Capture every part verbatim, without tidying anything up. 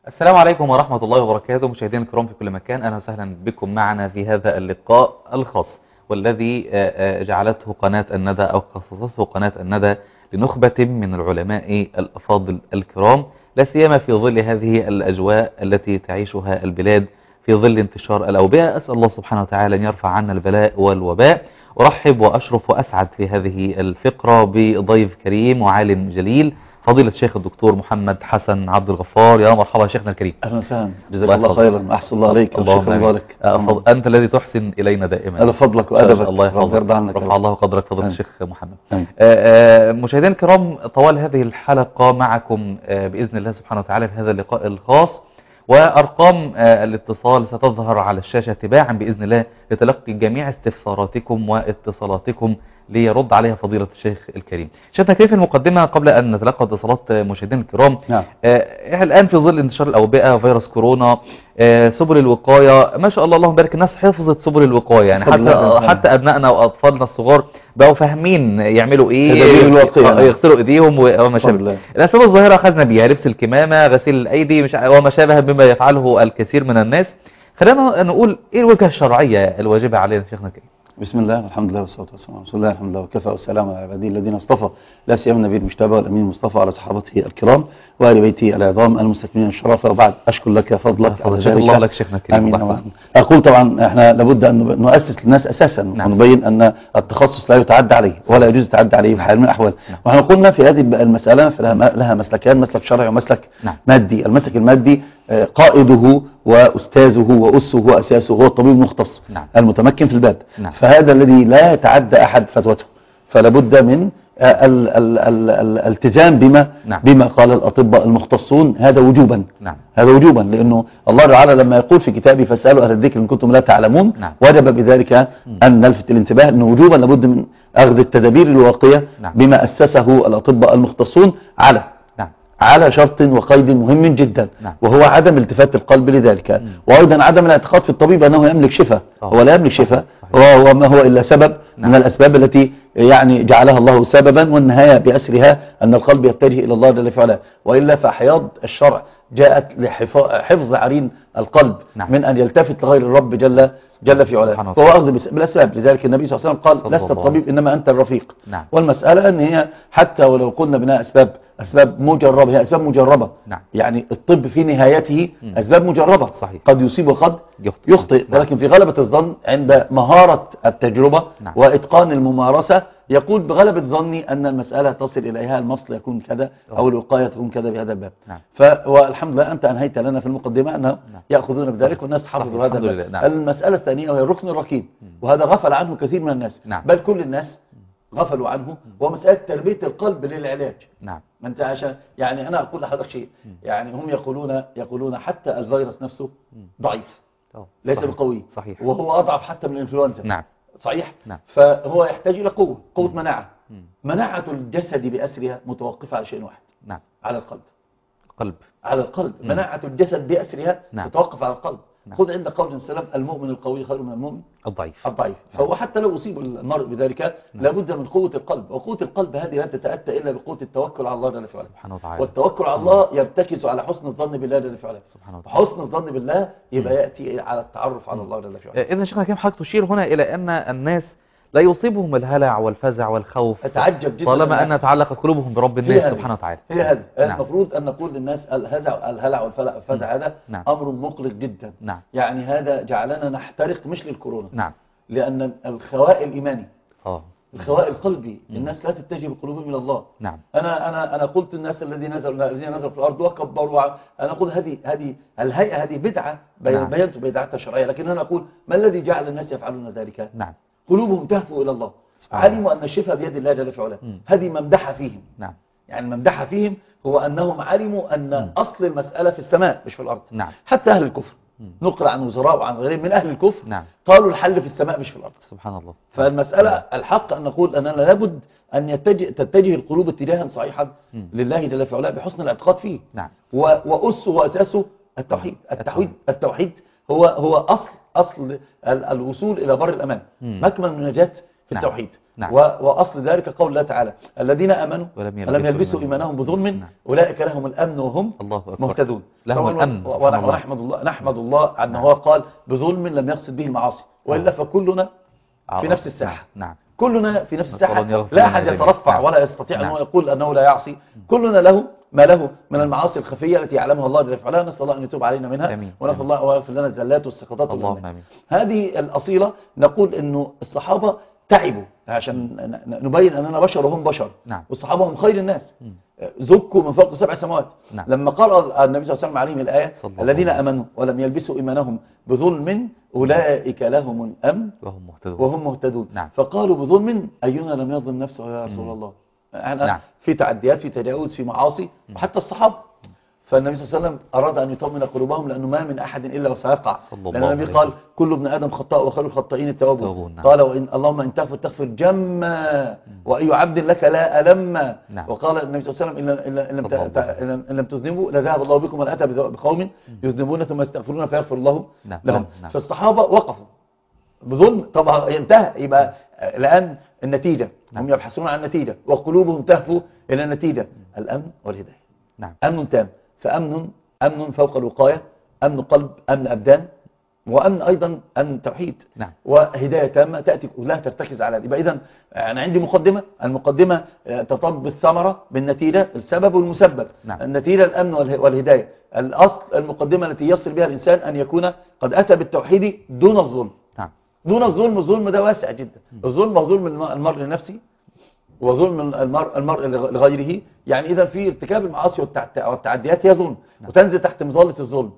السلام عليكم ورحمة الله وبركاته. مشاهدينا الكرام في كل مكان، أهلا وسهلا بكم معنا في هذا اللقاء الخاص والذي جعلته قناة الندى أو خصصته قناة الندى لنخبة من العلماء الأفاضل الكرام، لا سيما في ظل هذه الأجواء التي تعيشها البلاد في ظل انتشار الأوبئة. أسأل الله سبحانه وتعالى أن يرفع عنا البلاء والوباء. أرحب وأشرف وأسعد في هذه الفقرة بضيف كريم وعالم جليل، فضيلة الشيخ الدكتور محمد حسن عبد الغفار. يا مرحبا شيخنا الكريم. اهلا وسهلا، جزاك الله خيرا، احسن الله عليك. اللهم يبارك. انت الذي تحسن الينا دائما. هذا فضلك وادبك. الله يحفظك. يرضى عنك. رفع الله قدرك فضيلة الشيخ محمد. آه آه مشاهدينا الكرام، طوال هذه الحلقة معكم آه باذن الله سبحانه وتعالى في هذا اللقاء الخاص، وارقام آه الاتصال ستظهر على الشاشة تباعا باذن الله لتلقي جميع استفساراتكم واتصالاتكم ليرد عليها فضيلة الشيخ الكريم. شفنا كيف المقدمة قبل أن نتلقى اتصالات مشاهدينا الكرام. نعم. آه الآن في ظل انتشار الأوبئة فيروس كورونا، آه سبل الوقاية ما شاء الله اللهم بارك، الناس حفظت سبل الوقاية، يعني حتى حتى أبنائنا وأطفالنا الصغار بقوا فاهمين يعملوا إيه، يغسلوا إيديهم وما شابه. الأسباب الظاهرة أخذنا بها لبس الكمامة، غسيل الأيدي مش وما شابه بما يفعله الكثير من الناس. خلينا نقول إيه الوجهة الشرعية الواجبة علينا شيخنا الكريم؟ بسم الله والحمد لله والصلاه والسلام على رسول الله، الحمد لله وكفى والسلام على عباده الذين اصطفى، لا سيما النبي المجتبى والامين المصطفى على صحابته الكرام وآل بيته العظام المستكملين الشرف. وبعد اشكر لك فضلك على ذلك. الله لك شيخنا الكريم. امين. اقول طبعا احنا لابد ان نؤسس للناس اساسا. نعم. ونبين ان التخصص لا يتعدى عليه ولا يجوز التعدى عليه بحال من الاحوال. نعم. ونحن قلنا في هذه المساله لها مسلكان، مسلك شرعي ومسلك نعم. مادي. المسلك المادي قائده وأستاذه وأسه وأساسه هو الطبيب المختص. نعم. المتمكن في الباب. نعم. فهذا الذي لا يتعدى أحد فتوته، فلا بد من ال ال ال الالتزام بما نعم. بما قال الأطباء المختصون، هذا وجوبا. نعم. هذا وجوبا، لأنه الله تعالى لما يقول في كتابه فاسألوا أهل الذكر إن كنتم لا تعلمون. نعم. وجب بذلك أن نلفت الانتباه أنه وجوبا لابد من أخذ التدابير الواقية. نعم. بما أسسه الأطباء المختصون على على شرط وقيد مهم جدا. نعم. وهو عدم التفات القلب لذلك. مم. وأيضا عدم الاعتقاد في الطبيب أنه يملك شفاء. هو لا يملك شفاء، وهو ما هو إلا سبب. نعم. من الأسباب التي يعني جعلها الله سببا، والنهاية بأسرها أن القلب يتجه إلى الله جل وعلا، وإلا فحياض الشرع جاءت لحفظ عرين القلب. نعم. من أن يلتفت لغير الرب جل جل في علاه، فهو أخذ بالأسباب. لذلك النبي صلى الله عليه وسلم قال لست الطبيب إنما أنت الرفيق. نعم. والمسألة أن هي حتى ولو قلنا بناء أسباب أسباب مجربة، هي أسباب مجربة. نعم. يعني الطب في نهايته م. أسباب مجربة. صحيح. قد يصيب وقد يخطئ, يخطئ. نعم. ولكن في غلبة الظن عند مهارة التجربة. نعم. وإتقان الممارسة يقول بغلبة ظني أن المسألة تصل إليها، المفصل يكون كذا أو الوقاية تكون كذا بهذا الباب. نعم. والحمد لله أنت أنهيت لنا في المقدمة أنه نعم. يأخذون بذلك والناس حفظوا هذا الباب. نعم. المسألة الثانية وهي الركن الركين، وهذا غفل عنه كثير من الناس. نعم. بل كل الناس غفلوا عنه، ومسألة تربية القلب للعلاج. نعم. ما انت عشان يعني انا اقول لحضرتك شيء، يعني هم يقولون يقولون حتى الفيروس نفسه ضعيف، ليس بقوي. صحيح. وهو اضعف حتى من الانفلونزا. نعم. صحيح. نعم. فهو يحتاج الى قوه قوه مناعه. مم. مناعه الجسد باسرها متوقفه على شيء واحد. نعم. على القلب. القلب على القلب. مم. مناعه الجسد باسرها نعم. تتوقف على القلب. نعم. خذ عند قول السلام المؤمن القوي خير من المؤمن الضعيف. الضعيف. نعم. فهو حتى لو أصيب المرء بذلك نعم. لابد من قوة القلب، وقوة القلب هذه لا تتأتى إلا بقوة التوكل على الله جل وعلا. والتوكل على الله يرتكز على حسن الظن بالله جل وعلا. حسن الظن بالله يبقى يأتي على التعرف على الله جل وعلا. إذن شيخنا كيف حضرتك تشير هنا إلى أن الناس لا يصيبهم الهلع والفزع والخوف، أتعجب جدا طالما أن تعلق قلوبهم برب الناس سبحانه وتعالى. هي هذا. نعم. المفروض أن نقول للناس الهزع الهلع والفزع هذا نعم. أمر مقلق جدا. نعم. يعني هذا جعلنا نحترق مش للكورونا. نعم. لأن الخواء الإيماني اه الخواء القلبي مم. الناس لا تتجه بقلوبهم إلى الله. نعم. أنا أنا أنا قلت الناس الذين نزلوا الذين نزلوا في الأرض وكبروا، أنا أقول هذه هذه الهيئة هذه بدعة. نعم. بينت بدعتها شرعية، لكن أنا أقول ما الذي جعل الناس يفعلون ذلك؟ نعم. قلوبهم تهفو إلى الله، علموا أن الشفاء بيد الله جل وعلا. هذه ممدحة فيهم. نعم. يعني الممدحة فيهم هو أنهم علموا أن مم. أصل المسألة في السماء مش في الأرض. نعم. حتى أهل الكفر مم. نقل عن وزراء وعن غيرهم من أهل الكفر نعم. قالوا الحل في السماء مش في الأرض. سبحان الله. فالمسألة نعم. الحق أن نقول أننا لابد أن يتجه تتجه القلوب اتجاها صحيحا مم. لله جل وعلا بحسن الاعتقاد فيه. نعم. وأسه وأساسه التوحيد. التوحيد التوحيد هو هو أصل أصل الوصول إلى بر الأمان. مكمن من النجاة في نعم. التوحيد. نعم. وأصل ذلك قول الله تعالى الذين آمنوا ولم ولم يلبسوا إيمانهم بظلم نعم. أولئك لهم الأمن وهم الله مهتدون. لهم الأمن. ونحمد الله نحمد الله أنه هو قال بظلم لم يقصد به المعاصي، وإلا فكلنا في نفس الساحة. نعم. كلنا في نفس الساحة، لا أحد يترفع ولا يستطيع أن يقول أنه لا يعصي. كلنا له ما له من المعاصي الخفية التي يعلمها الله جل وعلا، نسأل الله أن يتوب علينا منها ونغفر الله ويغفر لنا الزلات والسقطات. اللهم آمين. هذه الأصيلة نقول أنه الصحابة تعبوا عشان نبين أننا بشر وهم بشر. نعم. والصحابة هم خير الناس، زكوا من فوق سبع سماوات. نعم. لما قال النبي صلى الله عليه وسلم عليهم الآية الذين أمنوا ولم يلبسوا إيمانهم بظلم أولئك لهم الأمن وهم مهتدون, وهم مهتدون. نعم. فقالوا بظلم أينا لم يظلم نفسه يا رسول الله. نعم. في تعديات، في تجاوز، في معاصي، وحتى الصحابة. فالنبي صلى الله عليه وسلم أراد أن يطمئن قلوبهم، لأنه ما من أحد إلا وسيقع، لأن النبي قال كل ابن آدم خطاء وخير الخطائين التوابون. نعم. قال وإن اللهم إن تغفر تغفر جما وأي عبد لك لا ألم. نعم. وقال النبي صلى الله عليه وسلم إن لم إن لم تذنبوا لذهب الله بكم ولأتى بقوم يذنبون ثم يستغفرون فيغفر الله نعم. لهم. نعم. فالصحابة وقفوا بظلم، طبعا ينتهى يبقى الآن النتيجة. نعم. هم يبحثون عن النتيجة وقلوبهم تهفو إلى النتيجة، الأمن والهداية. نعم. أمن تام، فأمن أمن فوق الوقاية، أمن قلب، أمن أبدان، وأمن أيضا أمن توحيد. نعم. وهداية تامة تأتي كلها ترتكز على هذا. يبقى إذن أنا عندي مقدمة، المقدمة تطب الثمرة بالنتيجة، السبب والمسبب. نعم. النتيجة الأمن والهداية. الأصل المقدمة التي يصل بها الإنسان أن يكون قد أتى بالتوحيد دون الظلم. نعم. دون الظلم. الظلم ده واسع جدا. الظلم هو ظلم المرء لنفسه وظلم المرء, المرء لغيره. يعني إذا في ارتكاب المعاصي والتعديات هي ظلم. نعم. وتنزل تحت مظلة الظلم.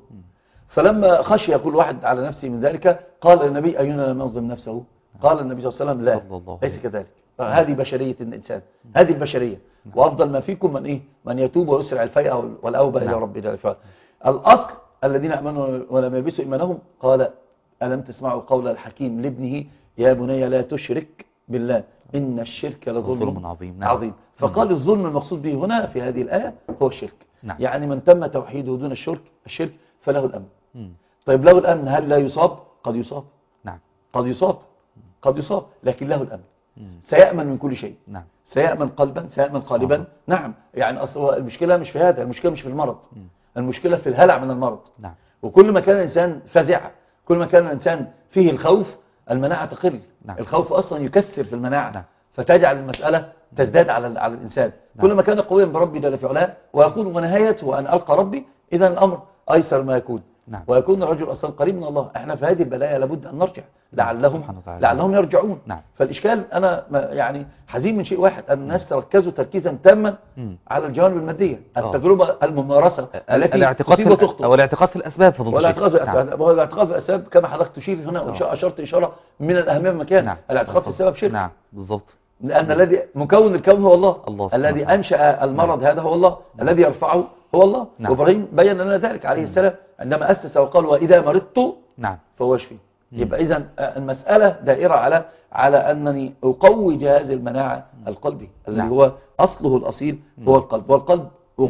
فلما خشي كل واحد على نفسه من ذلك قال النبي أينا لم يظلم نفسه؟ قال النبي صلى الله عليه وسلم لا، ليس كذلك. هذه بشرية الإنسان، هذه البشرية. وأفضل ما فيكم من إيه؟ من يتوب ويسرع الفيئة والأوبة إلى ربه جل وعلا. الأصل الذين آمنوا ولم يلبسوا إيمانهم، قال ألم تسمعوا قول الحكيم لابنه يا بني لا تشرك بالله إن الشرك لظلم عظيم. نعم. عظيم. فقال الظلم المقصود به هنا في هذه الآية هو الشرك. نعم. يعني من تم توحيده دون الشرك الشرك فله الأمن. مم. طيب له الأمن، هل لا يصاب؟ قد يصاب. نعم. قد يصاب قد يصاب لكن له الأمن. مم. سيأمن من كل شيء. نعم. سيأمن قلبا، سيأمن قالبا. نعم. يعني أصلا المشكلة مش في هذا، المشكلة مش في المرض. مم. المشكلة في الهلع من المرض. نعم. وكل ما كان الإنسان فزع، كل ما كان الإنسان فيه الخوف، المناعة تقل. نعم. الخوف أصلا يكثر في المناعة. نعم. فتجعل المسألة تزداد على على الإنسان. نعم. كل ما كان قويا بربي جل في علاه ويقول ونهايته أن ألقى ربي، إذا الأمر أيسر ما يكون. نعم. ويكون الرجل أصلا قريب من الله. احنا في هذه البلايا لابد أن نرجع لعلهم لعلهم يرجعون. نعم. فالإشكال أنا يعني حزين من شيء واحد، أن الناس تركزوا تركيزا تاما على الجوانب المادية، التجربة الممارسة التي الاعتقاد في أو الاعتقاد في الأسباب فضل والاعتقاد في الاعتقاد في الأسباب كما حضرتك تشير هنا وأشرت إشارة من الأهمية بمكان. نعم. الاعتقاد في السبب شرك. نعم بالضبط. لأن الذي مكون الكون هو الله, الله الذي أنشأ المرض. نعم. هذا هو الله. نعم. الذي يرفعه هو الله. نعم. وإبراهيم بين لنا ذلك عليه السلام عندما أسس وقال وإذا مرضت نعم فهو يشفي. يبقى إذن المسألة دائرة على على أنني أقوي جهاز المناعة القلبي الذي نعم. هو أصله الأصيل هو القلب، والقلب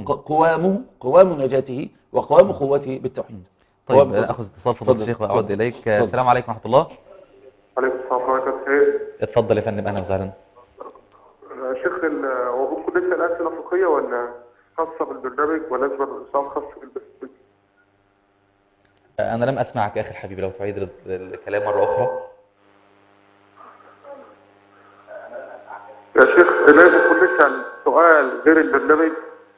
قوامه قوام نجاته وقوام قوته بالتوحيد. طيب أخذ اتصال فضل الشيخ وأعود إليك. السلام عليكم ورحمة الله. عليكم السلام ورحمة الله وبركاته. اتفضل يا فندم. أهلا وسهلا. شيخ هو ممكن لسه الأسئلة فقهية ولا خاصة بالبرنامج ولا لازم الإنسان خاص بالبرنامج؟ أنا لم أسمعك يا أخي الحبيب، لو تعيد الكلام مرة أخرى. يا شيخ لازم يكون لسه سؤال غير البرنامج.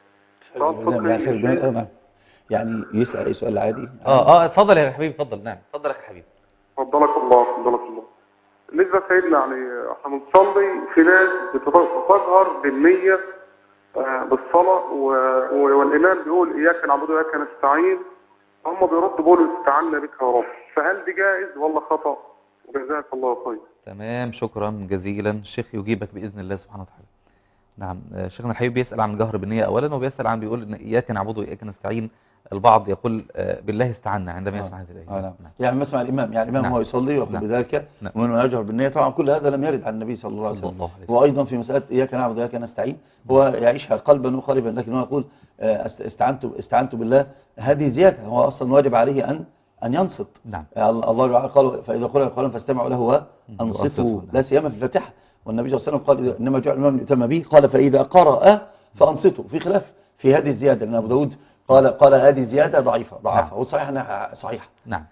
يعني, يعني يسأل أي سؤال عادي. آه آه اتفضل يا حبيبي اتفضل. نعم اتفضل يا أخي الحبيب. فضلك الله فضلك الله. بالنسبة سيدنا يعني احنا بنصلي، في ناس بتظهر بالنية بالصلاة والإمام بيقول إياك نعبد وإياك نستعين، هم بيردوا بيقولوا استعنا بك يا رب، فهل دي جائز ولا خطأ؟ جزاك الله خير. تمام شكرا جزيلا. الشيخ يجيبك بإذن الله سبحانه وتعالى. نعم شيخنا الحبيب بيسأل عن الجهر بالنية أولا، وبيسأل عن بيقول إن إياك نعبد وإياك نستعين. البعض يقول بالله استعنا عندما يسمع هذه الآية. آه نعم. يعني ما يسمع الإمام، يعني الإمام نعم. هو يصلي ويقول نعم. بذلك نعم. ومن يجهر بالنية. طبعا كل هذا لم يرد عن النبي صلى الله عليه وسلم. وأيضا في مسألة إياك نعبد وإياك نستعين هو يعيشها قلبا وقالبا، لكن هو يقول استعنت استعنت بالله، هذه زيادة. هو أصلا واجب عليه أن أن ينصت. نعم. الله قال فإذا قرأ القرآن فاستمعوا له وأنصتوا، لا سيما في الفاتحة. والنبي صلى الله عليه وسلم قال إنما جعل الإمام ليؤتم به، قال فإذا قرأ فأنصتوا. في خلاف في هذه الزيادة، لأن أبو داود قال قال هذه زيادة ضعيفة ضعفها، وصحيح أنها صحيحة. نعم.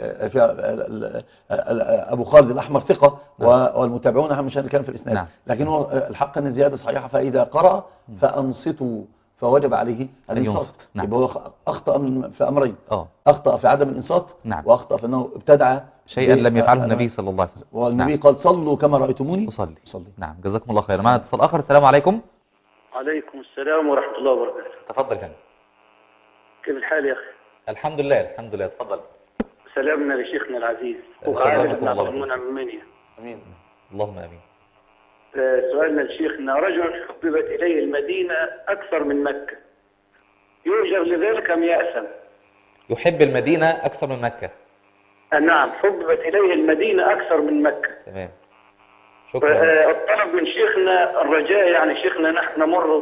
أبو خالد الأحمر ثقة، والمتابعون أهم شيء كان في الإسناد. نعم. لكن هو الحق أن الزيادة صحيحة، فإذا قرأ فأنصتوا فوجب عليه الإنصات. نعم. يبقى هو أخطأ في أمرين، أوه. أخطأ في عدم الإنصات. نعم. وأخطأ في أنه ابتدع شيئا لم يفعله النبي صلى الله عليه وسلم، والنبي نعم. قال صلوا كما رأيتموني أصلي. أصلي. نعم، جزاكم الله خيرا. معنا اتصال آخر. السلام عليكم. عليكم السلام ورحمة الله وبركاته. تفضل كان. كيف الحال يا أخي؟ الحمد لله الحمد لله. تفضل. سلامنا لشيخنا العزيز وعائلة بن عبد المنعم المنيا. امين. اللهم امين. سؤالنا لشيخنا: رجل حببت اليه المدينه اكثر من مكه، يؤجر لذلك ام يأثم؟ يحب المدينه اكثر من مكه. نعم، حببت اليه المدينه اكثر من مكه. تمام. شكرا. الطلب من شيخنا الرجاء، يعني شيخنا نحن نمر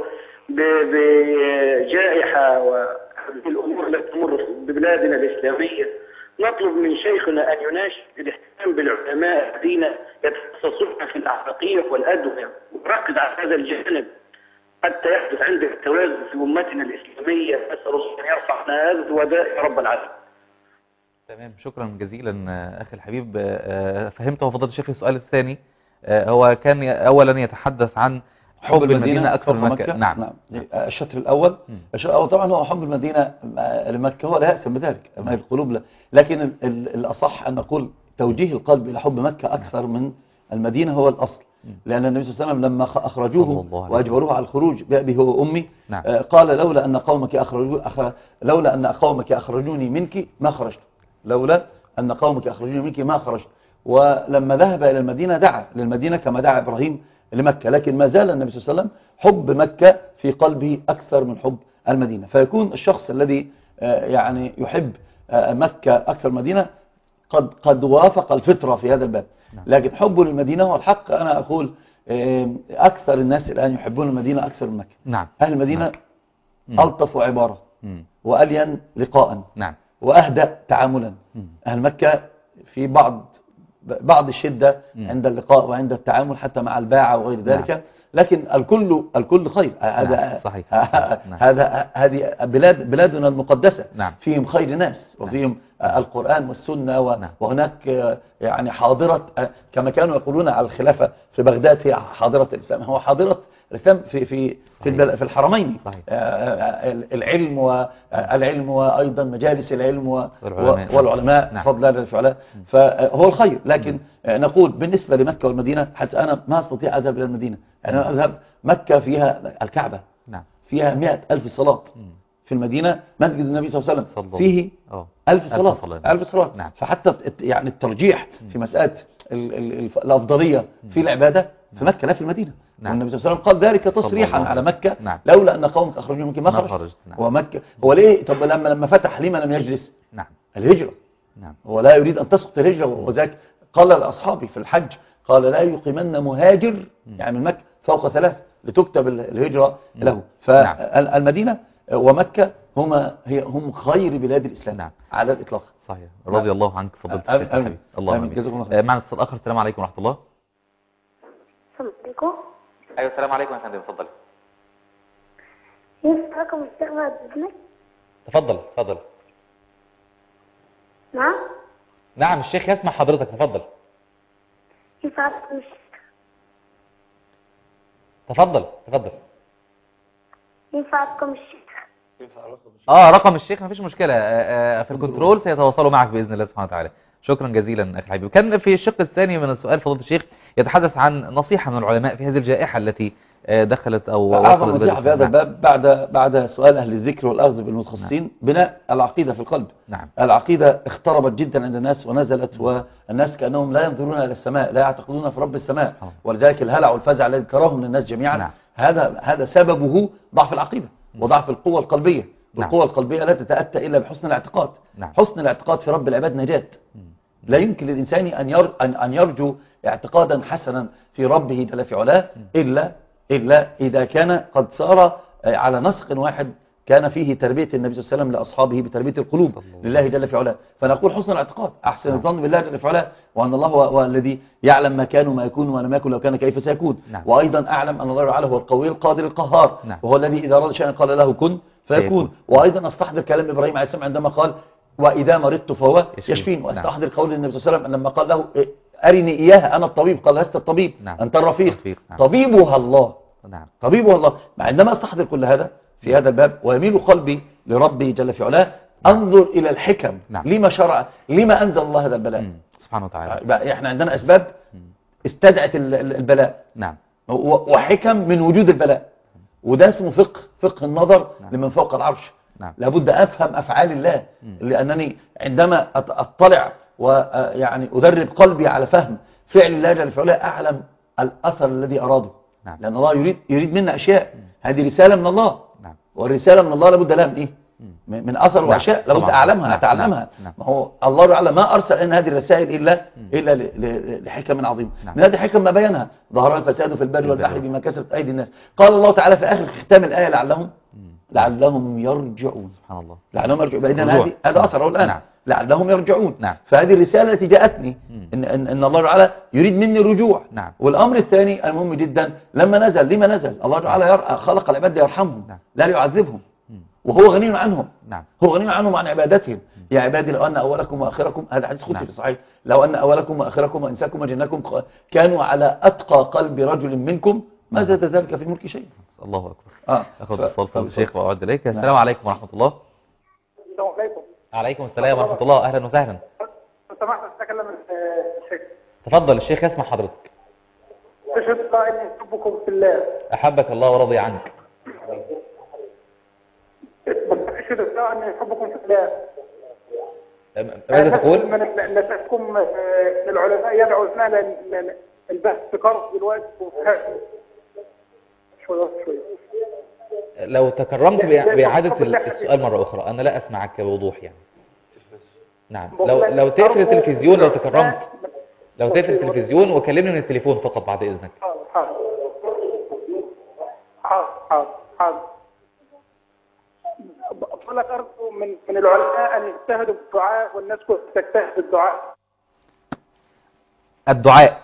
بجائحه وهذه الامور التي تمر ببلادنا الاسلاميه، نطلب من شيخنا أن يناشد الاهتمام بالعلماء الذين يتخصصون في الأعراقية والأدوية، وركز على هذا الجانب حتى يحدث عندك التوازن في أمتنا الإسلامية. أسأل الله أن يرفع عنا هذا الوباء يا رب العالمين. تمام، شكرا جزيلا أخي الحبيب. فهمته فضيلة الشيخ. السؤال الثاني هو كان أولا يتحدث عن حب المدينة أكثر من مكة. نعم. نعم. الشطر الأول الشطر الأول طبعا هو حب المدينة لمكة، هو لا يأثم بذلك، ما القلوب لا. لكن الأصح أن نقول توجيه القلب إلى حب مكة أكثر من المدينة هو الأصل، لأن النبي صلى الله عليه وسلم لما أخرجوه وأجبروه على الخروج بأبي هو وأمي، نعم. قال لولا أن قومك أخرجوا لولا أن قومك أخرجوني منك ما خرجت، لولا أن قومك أخرجوني منك ما خرجت. ولما ذهب إلى المدينة دعا للمدينة كما دعا إبراهيم لمكة، لكن ما زال النبي صلى الله عليه وسلم حب مكة في قلبه أكثر من حب المدينة. فيكون الشخص الذي يعني يحب مكة أكثر المدينة قد قد وافق الفطرة في هذا الباب. لكن حبه للمدينة هو الحق. أنا أقول أكثر الناس الآن يحبون المدينة أكثر من مكة. نعم. أهل المدينة نعم. ألطف عبارة مم. وألين لقاء، نعم. وأهدأ تعاملا. مم. أهل مكة في بعض بعض الشدة مم. عند اللقاء وعند التعامل حتى مع الباعة وغير ذلك. نعم. لكن الكل الكل خير. هذا نعم. صحيح. هذا هذه بلاد بلادنا المقدسة. نعم. فيهم خير ناس وفيهم نعم. القرآن والسنة و... نعم. وهناك يعني حاضرة كما كانوا يقولون على الخلافة في بغداد هي حاضرة الإسلام، هو حاضرة الإسلام في في في, البل... في الحرمين. صحيح. العلم والعلم وأيضا مجالس العلم و... والعلماء, والعلماء نعم. فضل الله الفعلاء. فهو الخير. لكن م. نقول بالنسبة لمكة والمدينة، حتى أنا ما أستطيع أذهب إلى المدينة. يعني أنا أذهب مكة فيها الكعبة نعم. فيها مئة ألف صلاة. م. في المدينة مسجد النبي صلى الله عليه وسلم فيه ألف صلاة ألف صلاة. نعم. فحتى يعني الترجيح في مسألة ال ال الأفضلية في العبادة في مكة لا في المدينة. نعم. والنبي صلى الله عليه وسلم قال ذلك تصريحا على مكة. نعم. لولا أن قومك أخرجوا منك ما خرجت. نعم. ومكة هو ليه؟ طب لما لما فتح لما لم يجلس؟ نعم. الهجرة. نعم. هو لا يريد أن تسقط الهجرة، وذاك قال لأصحابه في الحج قال لا يقيمن مهاجر يعني من مكة فوق ثلاث لتكتب الهجرة له. فالمدينة ومكة هما هي هم خير بلاد الإسلام. نعم. على الإطلاق. صحيح. رضي الله عنك فضيلة الشيخ الحبيب. الله آمين. جزاكم الله خير. معنا اتصال آخر. السلام عليكم ورحمة الله. السلام عليكم. أيوة السلام عليكم يا فندم. اتفضل. ينفع رقم الشيخ بعد إذنك؟ تفضل تفضل. نعم. نعم الشيخ يسمع حضرتك. تفضل. ينفع رقم الشيخ؟ تفضل تفضل. ينفع رقم الشيخ؟ اه رقم الشيخ مفيش مشكلة. آه آه في الكنترول سيتواصلوا معك بإذن الله سبحانه وتعالى. شكرا جزيلا أخي حبيبي. وكان في الشق الثاني من السؤال فضيلة الشيخ يتحدث عن نصيحة من العلماء في هذه الجائحة التي دخلت أو أعظم نصيحة في هذا الباب بعد بعد سؤال أهل الذكر والأخذ بالمتخصصين. نعم. بناء العقيدة في القلب. نعم. العقيدة اختربت جدا عند الناس ونزلت، والناس كأنهم لا ينظرون إلى السماء، لا يعتقدون في رب السماء، ولذلك الهلع والفزع الذي تراهم من الناس جميعا. نعم. هذا هذا سببه ضعف العقيدة وضعف القوة القلبية. والقوة القلبية لا تتأتى إلا بحسن الاعتقاد. نعم. حسن الاعتقاد في رب العباد نجاة. لا يمكن للإنسان أن ير أن يرجو اعتقادا حسنا في ربه جل في علاه إلا إلا إذا كان قد صار على نسق واحد كان فيه تربية النبي صلى الله عليه وسلم لأصحابه بتربية القلوب لله جل في علاه. فنقول حسن الاعتقاد، أحسن الظن بالله جل في علاه، وأن الله هو الذي يعلم ما كان وما يكون وما لم يكن لو كان كيف سيكون. نعم. وأيضا أعلم أن الله تعالى هو القوي القادر القهار. نعم. وهو الذي إذا أراد شيئا قال له كن فيكون. وأيضا أستحضر كلام إبراهيم عليه السلام عندما قال وإذا مرضت فهو يشفين. وأستحضر قول النبي صلى الله عليه وسلم لما قال له أرني إياها أنا الطبيب، قال لست الطبيب. نعم. أنت الرفيق. نعم. طبيبها الله. نعم. طبيبها الله. مع عندما أستحضر كل هذا في هذا الباب ويميل قلبي لربي جل في علاه، أنظر إلى الحكم. نعم. لما شرع، لما أنزل الله هذا البلاء. مم. سبحانه وتعالى. إحنا عندنا أسباب استدعت البلاء. نعم. وحكم من وجود البلاء. وده اسمه فقه فقه النظر. نعم. لمن فوق العرش. نعم. لابد أفهم أفعال الله. مم. لأنني عندما أطلع ويعني أدرب قلبي على فهم فعل الله جل في علاه أعلم الأثر الذي أراده. نعم. لأن الله يريد يريد منا أشياء. مم. هذه رسالة من الله. نعم. والرسالة من الله لابد لها من إيه؟ مم. من أثر. نعم. وأشياء لابد أعلمها. نعم. أتعلمها. نعم. ما هو الله تعالى ما أرسل إن هذه الرسائل إلا مم. إلا لحكم عظيمة. نعم. من هذه الحكم ما بينها ظهر الفساد في البر والبحر بما كسبت أيدي الناس. قال الله تعالى في آخر ختام الآية لعلهم لعلهم يرجعون. سبحان الله. لعلهم يرجعون. بإذن هذه هذا أثره الآن. نعم. لعلهم يرجعون. نعم. فهذه الرسالة التي جاءتني إن, إن, إن الله تعالى يريد مني الرجوع. نعم. والأمر الثاني المهم جدا لما نزل لما نزل الله تعالى خلق العباد يرحمهم. نعم. لا يعذبهم. وهو غني عنهم. نعم. هو غني عنهم وعن عبادتهم. يا عبادي لو أن أولكم وآخركم، هذا حديث قدسي. نعم. في الصحيح، لو أن أولكم وآخركم وإنساكم وجنكم كانوا على أتقى قلب رجل منكم ما زاد ذلك في الملك شيء. الله أكبر. آه. أخذ اتصال في الشيخ وأعود إليك. نعم. السلام عليكم ورحمة الله. السلام عليكم. عليكم السلام ورحمة الله. أهلا وسهلا. لو سمحت أتكلم الشيخ. تفضل الشيخ يسمع حضرتك. أشهد الله أني أحبكم في الله. أحبك الله ورضي عنك. أشهد الله أني أحبكم في الله. ماذا تقول؟ من نسألكم العلماء يدعو اثناء البحث في قرض دلوقتي شوية شوية. لو تكرمت بإعادة السؤال مرة أخرى، أنا لا أسمعك بوضوح يعني. نعم. لو لو تقفل التلفزيون، لو تكرمت لو تقفل التلفزيون وكلمني من التليفون فقط بعد إذنك. حاضر حاضر حاضر حاضر. بقول لك أرجو من من العلماء أن يجتهدوا بالدعاء والناس كلها تجتهد بالدعاء. الدعاء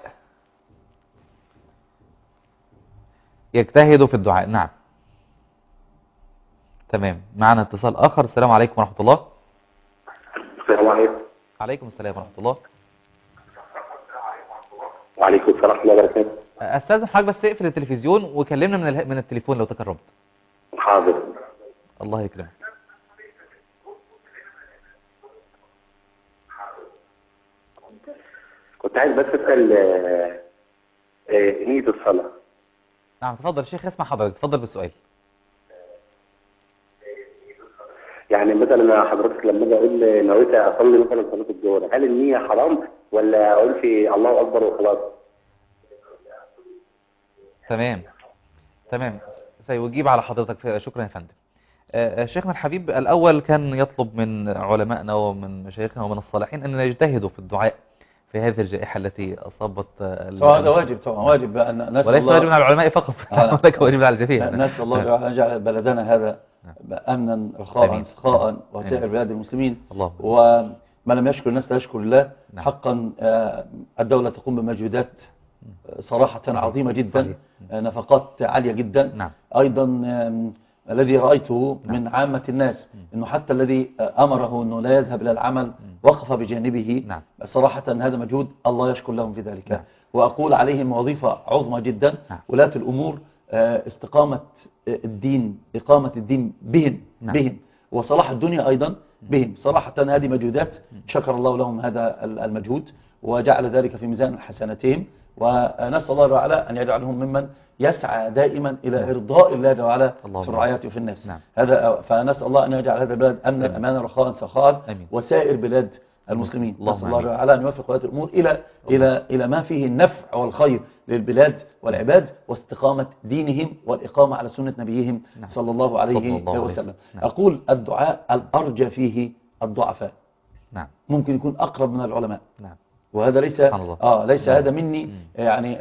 يجتهدوا في الدعاء. نعم. تمام. معنا اتصال آخر. السلام عليكم ورحمة الله. السلام عليكم. عليكم السلام ورحمة الله. وعليكم السلام ورحمة الله وبركاته. أستاذن حضرتك بس اقفل التلفزيون وكلمنا من من التليفون لو تكرمت. حاضر. الله يكرمك. كنت عايز بس اسال نية الصلاة. نعم تفضل الشيخ يسمع حضرتك. تفضل بالسؤال. يعني مثلا حضرتك لما اجي اقول نويت اصلي مثلا صلاه الظهر، هل النيه حرام ولا اقول في الله اكبر وخلاص؟ تمام تمام سيجيب على حضرتك. شكرا يا فندم. آه شيخنا الحبيب، الاول كان يطلب من علمائنا ومن مشايخنا ومن الصالحين ان يجتهدوا في الدعاء في هذه الجائحه التي اصابت. هذا واجب طبعا، واجب ان نسال وليس الله، واجب على العلماء فقط، ولكن واجب على الجميع. نسال الله ان يجعل بلدنا هذا امنا رخاء سخاء وسائر بلاد المسلمين. الله. وما لم يشكر الناس لا يشكر الله. نعم. حقا الدوله تقوم بمجهودات صراحه عظيمه جدا. صحيح. نفقات عاليه جدا. نعم. ايضا الذي رايته. نعم. من عامه الناس انه حتى الذي امره انه لا يذهب الى العمل وقف بجانبه. نعم. صراحه هذا مجهود الله يشكر لهم في ذلك. نعم. واقول عليهم وظيفه عظمى جدا. نعم. ولاة الامور استقامه الدين، اقامه الدين بهم. نعم. بهم وصلاح الدنيا ايضا بهم. صراحه هذه مجهودات شكر الله لهم هذا المجهود وجعل ذلك في ميزان حسناتهم. ونسال الله تعالى ان يجعلهم ممن يسعى دائما إلى نعم. إرضاء الله تعالى في الرعاية وفي الناس. نعم. هذا فنسأل الله أن يجعل هذا البلد أمنا أمانا رخاء سخاء وسائر بلاد المسلمين. نسأل الله تعالى أن يوفق ولاة الأمور إلى إلى إلى ما فيه النفع والخير للبلاد والعباد واستقامة دينهم والإقامة على سنة نبيهم. نعم. صلى الله عليه الله وسلم. نعم. أقول الدعاء الأرجى فيه الضعفاء. نعم. ممكن يكون أقرب من العلماء. نعم. وهذا ليس آه ليس نعم. هذا مني. مم. يعني آه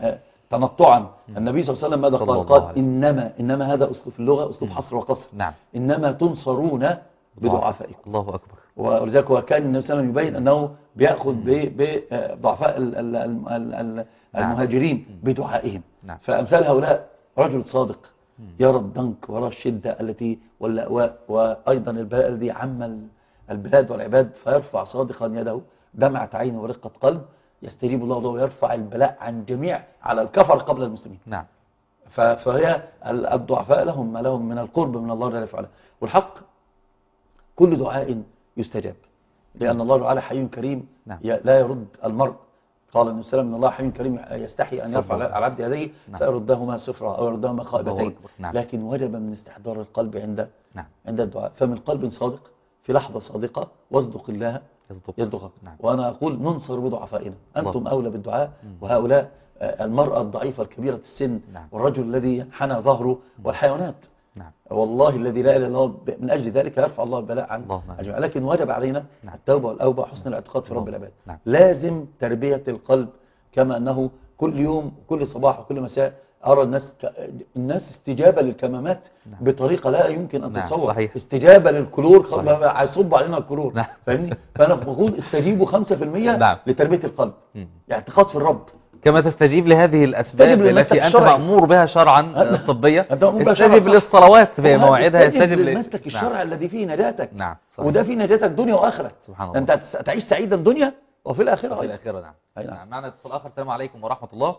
تنطعا. النبي صلى الله عليه وسلم ماذا صلى قال؟ الله قال عليه. إنما إنما هذا أسلوب في اللغة، أسلوب مم. حصر وقصر. نعم. إنما تنصرون بضعفائكم. الله أكبر. ولذلك وكان النبي صلى الله عليه وسلم يبين أنه بيأخذ بضعفاء المهاجرين بدعائهم. نعم. فأمثال هؤلاء رجل صادق يرى الضنك ويرى الشدة التي وأيضا البلاء الذي عم البلاد والعباد، فيرفع صادقا يده دمعة عين ورقة قلب، يستجيب الله له ويرفع البلاء عن جميع على الكفر قبل المسلمين. نعم. فهي الضعفاء لهم ما لهم من القرب من الله جل وعلا. والحق كل دعاء يستجاب، لأن الله تعالى حي كريم. نعم. لا يرد المرء. قال النبي صلى الله عليه وسلم: إن الله حي كريم يستحي أن يرفع على العبد يديه فيردهما صفرا أو يردهما خائبتين. نعم. لكن وجب من استحضار القلب عند نعم. عند الدعاء. فمن قلب صادق في لحظة صادقة واصدق الله يصدقك. نعم. وأنا أقول ننصر بضعفائنا، أنتم الله. أولى بالدعاء. وهؤلاء المرأة الضعيفة الكبيرة السن. نعم. والرجل الذي حنى ظهره والحيوانات. نعم. والله الذي لا إله إلا الله، من أجل ذلك يرفع الله البلاء عن أجمع. لكن وجب علينا نعم. التوبة والأوبة وحسن الاعتقاد في رب العباد. نعم. لازم تربية القلب، كما أنه كل يوم كل صباح وكل مساء أرى الناس ك... الناس استجابة للكمامات. نعم. بطريقة لا يمكن أن نعم. تتصور. صحيح. استجابة للكلور، هيصب علينا الكلور. نعم. فاهمني؟ فأنا بقول استجيبوا خمسة في المية نعم. لتربية القلب. مم. اعتقاد في الرب، كما تستجيب لهذه الأسباب التي أنت مأمور بها شرعا طبية. استجب للصلوات في مواعيدها. استجب للمسلك الشرع. نعم. الذي فيه نجاتك. نعم. وده فيه نجاتك دنيا وآخرة. سبحان الله. أنت تعيش سعيدا دنيا وفي الآخرة. وفي الآخرة. نعم. نعم. معنا اتصال آخر. السلام عليكم ورحمة الله.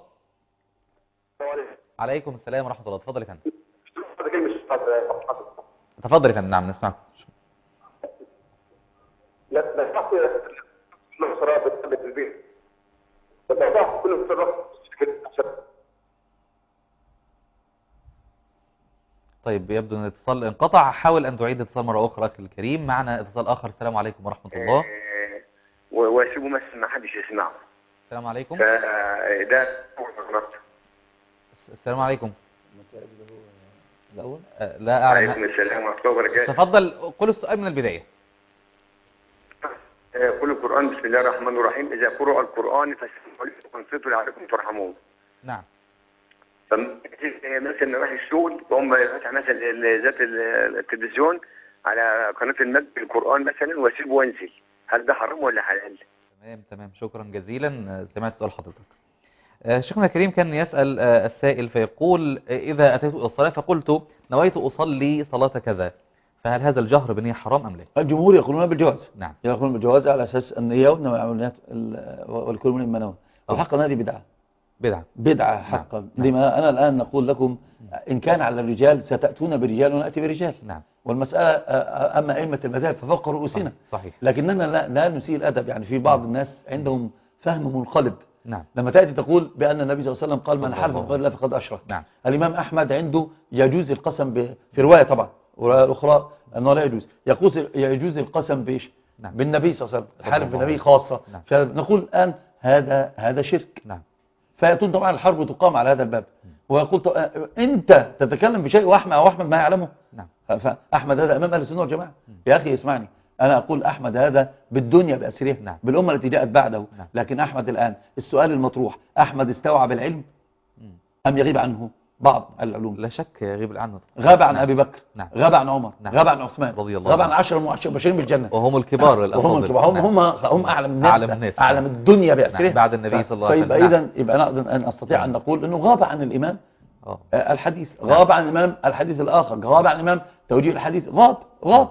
عليكم السلام ورحمة الله. تفضل يا فندم. تفضل يا فندم. نعم نسمعك. لا لا تحكي الصلاة بالثبت البيت. بتعرف كل مصرف. طيب يبدو ان الاتصال انقطع. حاول ان تعيد الاتصال مرة اخرى اخي الكريم. معنا اتصال اخر. السلام عليكم ورحمة الله. واسيبه بس ما حدش يسمعه. السلام عليكم. فده السلام عليكم. الأول لا أعلم. عليكم السلام ورحمة الله وبركاته. تفضل قل السؤال من البداية. قل القرآن بسم الله الرحمن الرحيم. إذا قرأ القرآن فاستمعوا وانصتوا لعلكم ترحمون. نعم. فمثلا رايح الشغل وهم فاتح مثلا ذات التلفزيون على قناة المجد القرآن مثلا واسيبه وانزل، هل ده حرام ولا حلال؟ تمام تمام شكرا جزيلا. سمعت سؤال حضرتك. شيخنا الكريم كان يسأل السائل فيقول إذا أتيت الصلاة فقلت نويت أصلي صلاة كذا، فهل هذا الجهر بنية حرام أم لا؟ الجمهور يقولون بالجواز. نعم. يقولون بالجواز على أساس النية والنيات والكل من المنون. والحق أن هذه بدعة. بدعة. بدعة حقا. نعم. لما أنا الآن نقول لكم إن كان على الرجال ستأتون برجال ونأتي برجال. نعم. والمسألة أما أئمة المذاهب ففوق رؤوسنا. صحيح. لكننا لا, لا نسيء الأدب. يعني في بعض الناس عندهم فهم منقلب. نعم. لما تأتي تقول بأن النبي صلى الله عليه وسلم قال من حلف بغير الله فقد أشرك. نعم. الإمام أحمد عنده يجوز القسم ب... في رواية طبعا والأخرى أنه لا يجوز. يجوز القسم بإيش؟ نعم. بالنبي صلى الله عليه وسلم. الحلف بالنبي خاصة. نعم. فنقول الآن هذا هذا شرك. نعم. فيأتون طبعا الحرب تقام على هذا الباب. ويقول أنت تتكلم بشيء وأحمد أو أحمد ما يعلمه. نعم. فأحمد هذا أمام أهل السنة والجماعة. يا أخي اسمعني، أنا أقول أحمد هذا بالدنيا بأسره. نعم. بالأمة التي جاءت بعده. نعم. لكن أحمد الآن السؤال المطروح، أحمد استوعب العلم أم يغيب عنه بعض العلوم؟ لا شك يغيب عنه. غاب عن نعم. أبي بكر. نعم. غاب عن عمر. نعم. غاب عن عثمان. رضي الله غاب عن عشر مبشرين بالجنة. وهم الكبار. نعم. وهم الكبار. هم, هم, هم أعلم الناس. أعلم, الناس. أعلم الدنيا بأسره. نعم. بعد النبي صلى الله عليه وسلم. فيبقى إذن يبقى نقدر أن أستطيع أن نقول أنه غاب عن الإمام أوه. الحديث. غاب عن الإمام الحديث الآخر. غاب عن الإمام توجيه الحديث. غاب غاب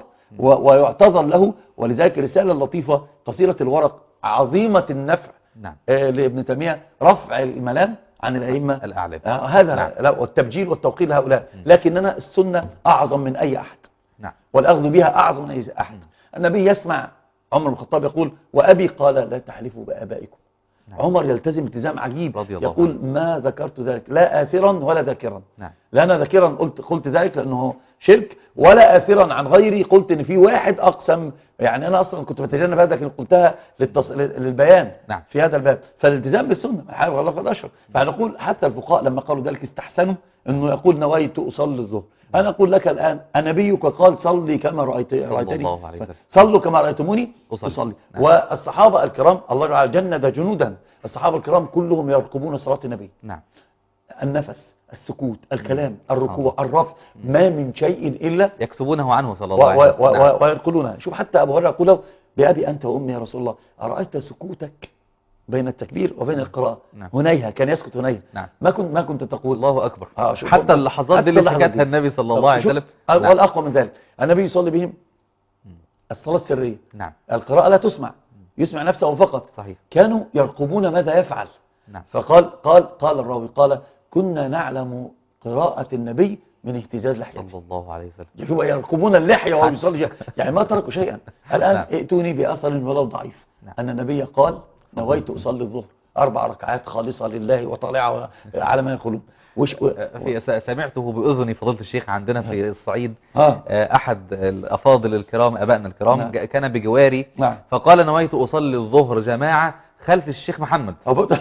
ويعتذر له. ولذلك رسالة لطيفة قصيرة الورق عظيمة النفع. نعم. آه لابن تيمية، رفع الملام عن الأئمة الأعلام. آه هذا نعم. لا والتبجيل والتوقير لهؤلاء. لكننا السنة أعظم من أي أحد. نعم. والأخذ بها أعظم من أي أحد. م. النبي يسمع عمر بن الخطاب يقول وأبي قال لا تحلفوا بآبائكم. نعم. عمر يلتزم التزام عجيب. يقول عنه. ما ذكرت ذلك لا آثرا ولا ذاكرا. نعم. لا أنا ذاكرا قلت قلت ذلك لأنه شرك، ولا آثرا عن غيري قلت إن في واحد أقسم. يعني أنا أصلا كنت بتجنب هذا لكن قلتها للتص... للبيان. نعم. في هذا الباب. فالالتزام بالسنة حال والله قد أشرك. فنقول حتى الفقهاء لما قالوا ذلك استحسنوا إنه يقول نويت أصلي الظهر. أنا أقول لك الآن نبيك قال صلي كما رأيت رأيتني صلوا كما رأيتموني أصلي. نعم. والصحابة الكرام الله تعالى جند جنودا. الصحابة الكرام كلهم يرقبون صلاة النبي. نعم. النفس، السكوت، الكلام، الركوع، الرفع، ما من شيء إلا يكسبونه عنه صلى الله عليه وسلم وينقلونها. شوف حتى أبو هريرة يقول له بأبي أنت وأمي يا رسول الله أرأيت سكوتك بين التكبير وبين القراءة نعم. هنيها، كان يسكت هنيها. نعم. ما كنت ما كنت تقول الله أكبر. آه حتى اللحظات دي اللي حكتها النبي صلى الله عليه وسلم. نعم. والأقوى من ذلك النبي يصلي بهم الصلاة السرية. نعم. القراءة لا تسمع، يسمع نفسه فقط. صحيح. كانوا يرقبون ماذا يفعل. نعم. فقال قال قال الراوي قال كنا نعلم قراءة النبي من اهتزاز لحيته صلى الله عليه وسلم. شوف يرقبون اللحية وهو يصلي، يعني ما تركوا شيئا. الآن نعم. ائتوني بأثر ولو ضعيف. نعم. أن النبي قال نويت أصلي الظهر أربع ركعات خالصة لله وطالعة على ما يقولون. وش في سمعته بأذني فضيلة الشيخ عندنا في الصعيد. آه. أحد الأفاضل الكرام أبائنا الكرام. نعم. كان بجواري. نعم. فقال نويت أصلي الظهر جماعة خلف الشيخ محمد.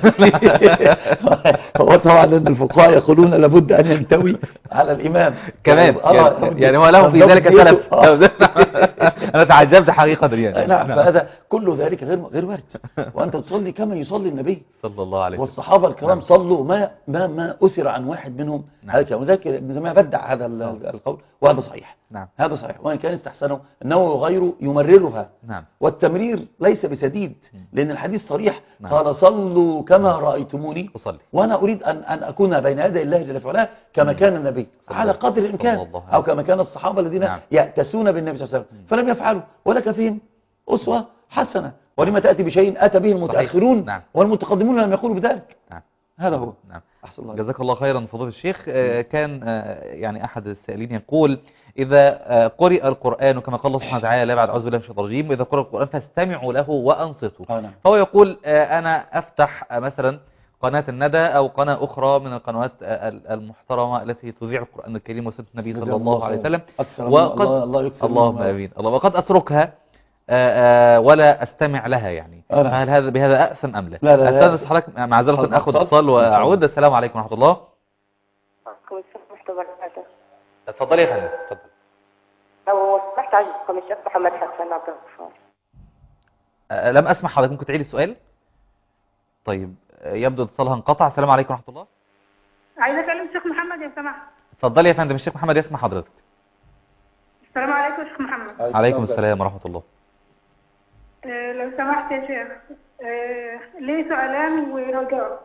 هو طبعا ان الفقهاء يقولون لابد ان ينتوي على الامام كمان يعني, يعني هو له في ذلك سلف. انا تعجبت حقيقه يعني. نعم. فهذا كل ذلك غير غير وارد، وانت تصلي كما يصلي النبي صلى الله عليه وسلم والصحابه الكرام. نعم. صلوا ما ما ما اثر عن واحد منهم. نعم. هذا وذلك ابن تيميه بدع هذا القول وهذا صحيح. نعم. هذا صحيح، وان كان استحسنه انه غيره يمررها. نعم. والتمرير ليس بسديد، لان الحديث صريح. نعم. قال صلوا كما رايتموني اصلي، وانا اريد ان ان اكون بين يدي الله جل في علاه كما كان النبي على قدر الامكان، او كما كان الصحابه الذين نعم. يأتسون بالنبي صلى الله عليه وسلم فلم يفعلوا، ولك فيهم اسوه حسنه. ولما تاتي بشيء اتى به المتاخرون. نعم. والمتقدمون لم يقولوا بذلك. نعم. هذا هو. نعم. احسن الله جزاك الله خيرا فضيلة الشيخ. كان يعني احد السائلين يقول اذا قرئ القران كما قال الله سبحانه وتعالى لا بعد اعوذ بالله من الشيطان الرجيم واذا قرئ القران فاستمعوا له وانصتوا. نعم. فهو يقول انا افتح مثلا قناة الندى او قناة اخرى من القنوات المحترمة التي تذيع القرآن الكريم وسنة النبي صلى الله عليه وسلم وقد الله, الله يكثر اللهم امين الله وقد اتركها آآ آآ ولا استمع لها يعني. هل هذا بهذا أأثم أم لا؟ لا لا استاذ حضرتك معذرة اخذ اتصال واعود. السلام عليكم ورحمة الله. وعليكم السلام ورحمة الله وبركاته. اتفضلي يا فندم اتفضل. لو سمحت عايزكم الشيخ محمد حسن عبد الغفار. لم اسمع حضرتك، ممكن تعيدي السؤال؟ طيب يبدو اتصالها انقطع. السلام عليكم ورحمة الله. عايزة اكلم الشيخ محمد يا سماحة. اتفضلي يا فندم الشيخ محمد يسمع حضرتك. السلام عليكم يا شيخ محمد. عليكم السلام ورحمة الله. أه لو سمحت يا شيخ أه ليه سؤالان ورجاء.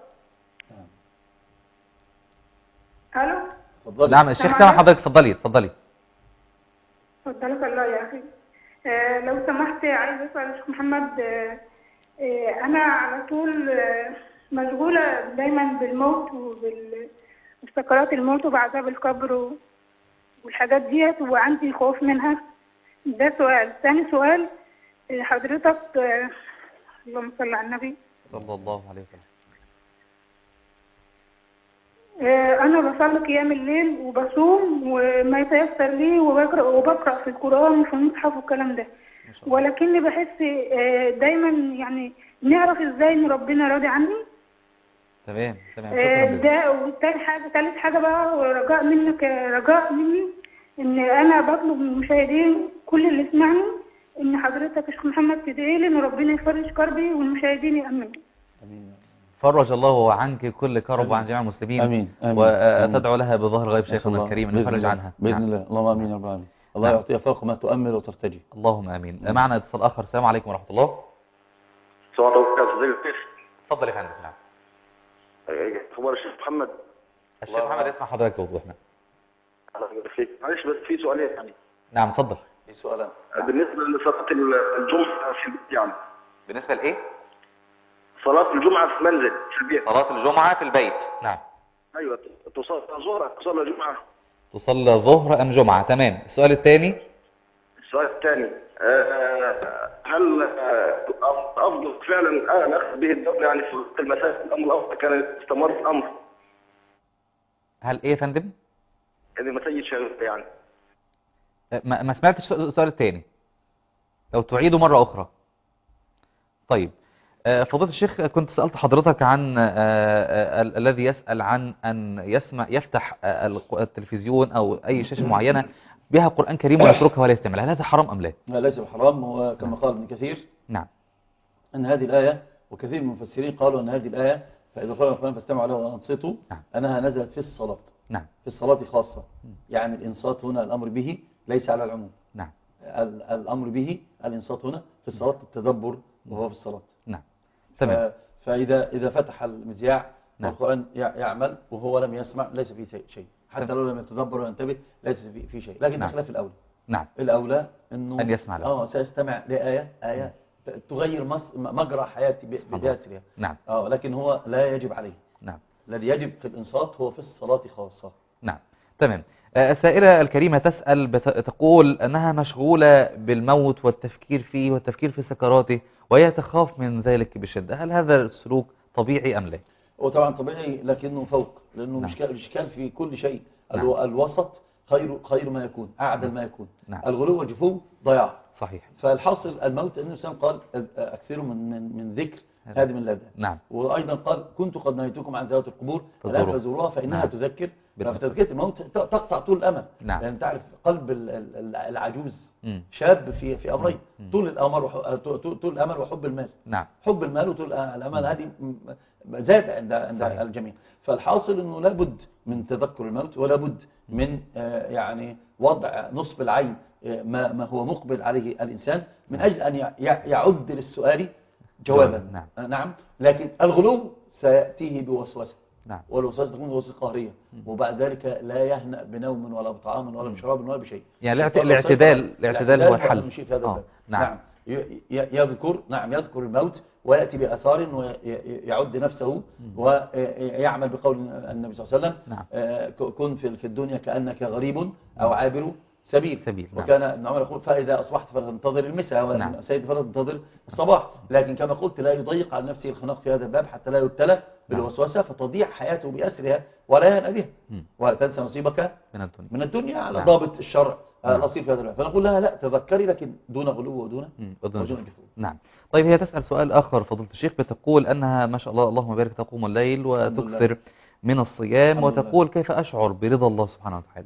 الو. اتفضلي. نعم الشيخ سامع حضرتك. اتفضلي اتفضلي. اتفضلك الله يا اخي. أه لو سمحت عايزة اسال الشيخ محمد أه أه انا على طول أه مشغولة دايما بالموت وبالسكرات الموت وبعذاب القبر والحاجات ديت وعندي خوف منها. ده سؤال. ثاني سؤال حضرتك اللهم صل على النبي صلى الله عليه وسلم. انا بصلي قيام الليل وبصوم وما يتيسر لي وبقرا وبقرا في القران وفي المصحف والكلام ده، ولكني بحس دايما يعني نعرف ازاي ان ربنا راضي عني. تمام تمام. ده وثاني حاجه ثالث حاجه بقى رجاء منك رجاء مني ان انا بطلب من المشاهدين كل اللي يسمعني ان حضرتك يا شيخ محمد تدعي لي ان ربنا يفرج كربي والمشاهدين يامنوا. امين. فرج الله عنك كل كرب وعن جميع المسلمين. امين. امين. وتدعو لها بظهر غيب شيخنا الكريم ان يفرج عنها باذن نعم. الله. اللهم امين يا رب العالمين. الله نعم. يعطيها فوق ما تؤمل وترتجي. اللهم امين. نعم. معنا اتصال اخر. السلام عليكم ورحمه الله. السلام عليكم يا استاذ. اتفضل يا فندم. نعم. اخبار الشيخ محمد؟ الشيخ محمد يسمع حضرتك بوضوحنا. معلش بس في سؤالين يعني. نعم اتفضل. في سؤالين. بالنسبه لصلاه الجمعه في البيت يعني. بالنسبه لايه؟ صلاه الجمعه في المنزل في البيت. صلاه الجمعه في البيت. نعم. ايوه تصلي ظهر تصلي جمعه. تصلي ظهر ام جمعه. تمام. السؤال الثاني. السؤال الثاني هل افضل فعلا انا اخذ به الدوله يعني في المساجد الامر الافضل كان يستمر الامر؟ هل ايه يا فندم؟ ان المساجد شغاله يعني. ما, ما سمعتش السؤال الثاني، لو تعيده مره اخرى. طيب فضيلة الشيخ كنت سألت حضرتك عن الذي يسأل عن أن يسمع يفتح التلفزيون أو أي شاشة معينة بها قرآن كريم ويتركها ولا يستعملها، هل هذا حرام أم لا؟ لا ليس بحرام، وكما قال ابن كثير نعم أن هذه الآية وكثير من المفسرين قالوا أن هذه الآية فإذا قال القرآن فاستمعوا له وأنصتوا نعم. أنها نزلت في الصلاة، نعم. في الصلاة خاصة، يعني الإنصات هنا الأمر به ليس على العموم. نعم. ال- الأمر به الإنصات هنا في الصلاة التدبر وهو في الصلاة. نعم. تمام. فإذا إذا فتح المذياع نعم. والقرآن يع- يعمل وهو لم يسمع ليس فيه شيء- شيء، حتى تمام. لو لم يتدبر وينتبه ليس فيه فيه شيء، لكن نعم. خلاف الأولى. نعم. الأولى إنه أن يسمع له. آه سيستمع لآية آية تغير مس- مجرى حياتي ب- بأسرها. نعم. آه لكن هو لا يجب عليه. نعم. الذي يجب في الإنصات هو في الصلاة خاصة. نعم. تمام. آه، السائلة الكريمة تسأل بت- تقول أنها مشغولة بالموت والتفكير فيه والتفكير في سكراته، وهي تخاف من ذلك بشدة. هل هذا السلوك طبيعي أم لا؟ هو طبعا طبيعي لكنه فوق، لأنه نعم. مش كان مش كان في كل شيء. نعم. الو- الوسط خير خير ما يكون، أعدل ما يكون. نعم. الغلو والجفو ضياع. صحيح. فالحاصل الموت النبي صلى الله عليه وسلم قال أكثروا من من من ذكر هذا. هذه من اللذة. نعم. وأيضا قال كنت قد نهيتكم عن زيارة القبور فزوروها. ألا فزوروها فإنها نعم. تذكر. بالفعل. فتذكرة الموت ت- تقطع طول الأمل. نعم. لأن تعرف قلب ال- ال- العجوز مم. شاب في في أمرين، مم. طول الأمر وح- طول طول الأمل وحب المال. نعم. حب المال وطول الأمل هذه م- زاد عند عند صحيح. الجميع. فالحاصل انه لابد من تذكر الموت، ولا بد من آه، يعني وضع نصب العين آه، ما ما هو مقبل عليه الانسان من اجل ان يع- يعد للسؤال جوابا. نعم. آه، نعم. لكن الغلو سياتيه بوسوسه، نعم. والوسوسه تكون وسوسه قهريه، وبعد ذلك لا يهنأ بنوم ولا بطعام ولا بشراب ولا بشيء. يعني الاعت- فالله الاعتدال سيطر- الاعتدال هو الحل. أهم شيء في هذا آه. الباب. نعم. نعم. ي- ي- يذكر نعم يذكر الموت ويأتي بأثار ويعد نفسه ويعمل بقول النبي صلى الله عليه وسلم. نعم. آه، كن في في الدنيا كأنك غريب أو عابر سبيل. سبيل. نعم. وكان ابن عمر يقول فإذا أصبحت فلا تنتظر المساء نعم. وسيد فلا تنتظر الصباح. لكن كما قلت لا يضيق على نفسه الخناق في هذا الباب حتى لا يبتلى بالوسوسة فتضيع حياته بأسرها ولا يهنأ بها، مم. وتنسى نصيبك من الدنيا. من الدنيا على نعم. ضابط الشرع نعم. الأصيل في هذا الباب. فنقول لها لا تذكري لكن دون غلو ودون مم. ودون أذن. جفو. نعم. طيب هي تسأل سؤال آخر فضيلة الشيخ، بتقول أنها ما شاء الله اللهم بارك تقوم الليل وتكثر من الصيام، الحمد لله. وتقول كيف أشعر برضا الله سبحانه وتعالى.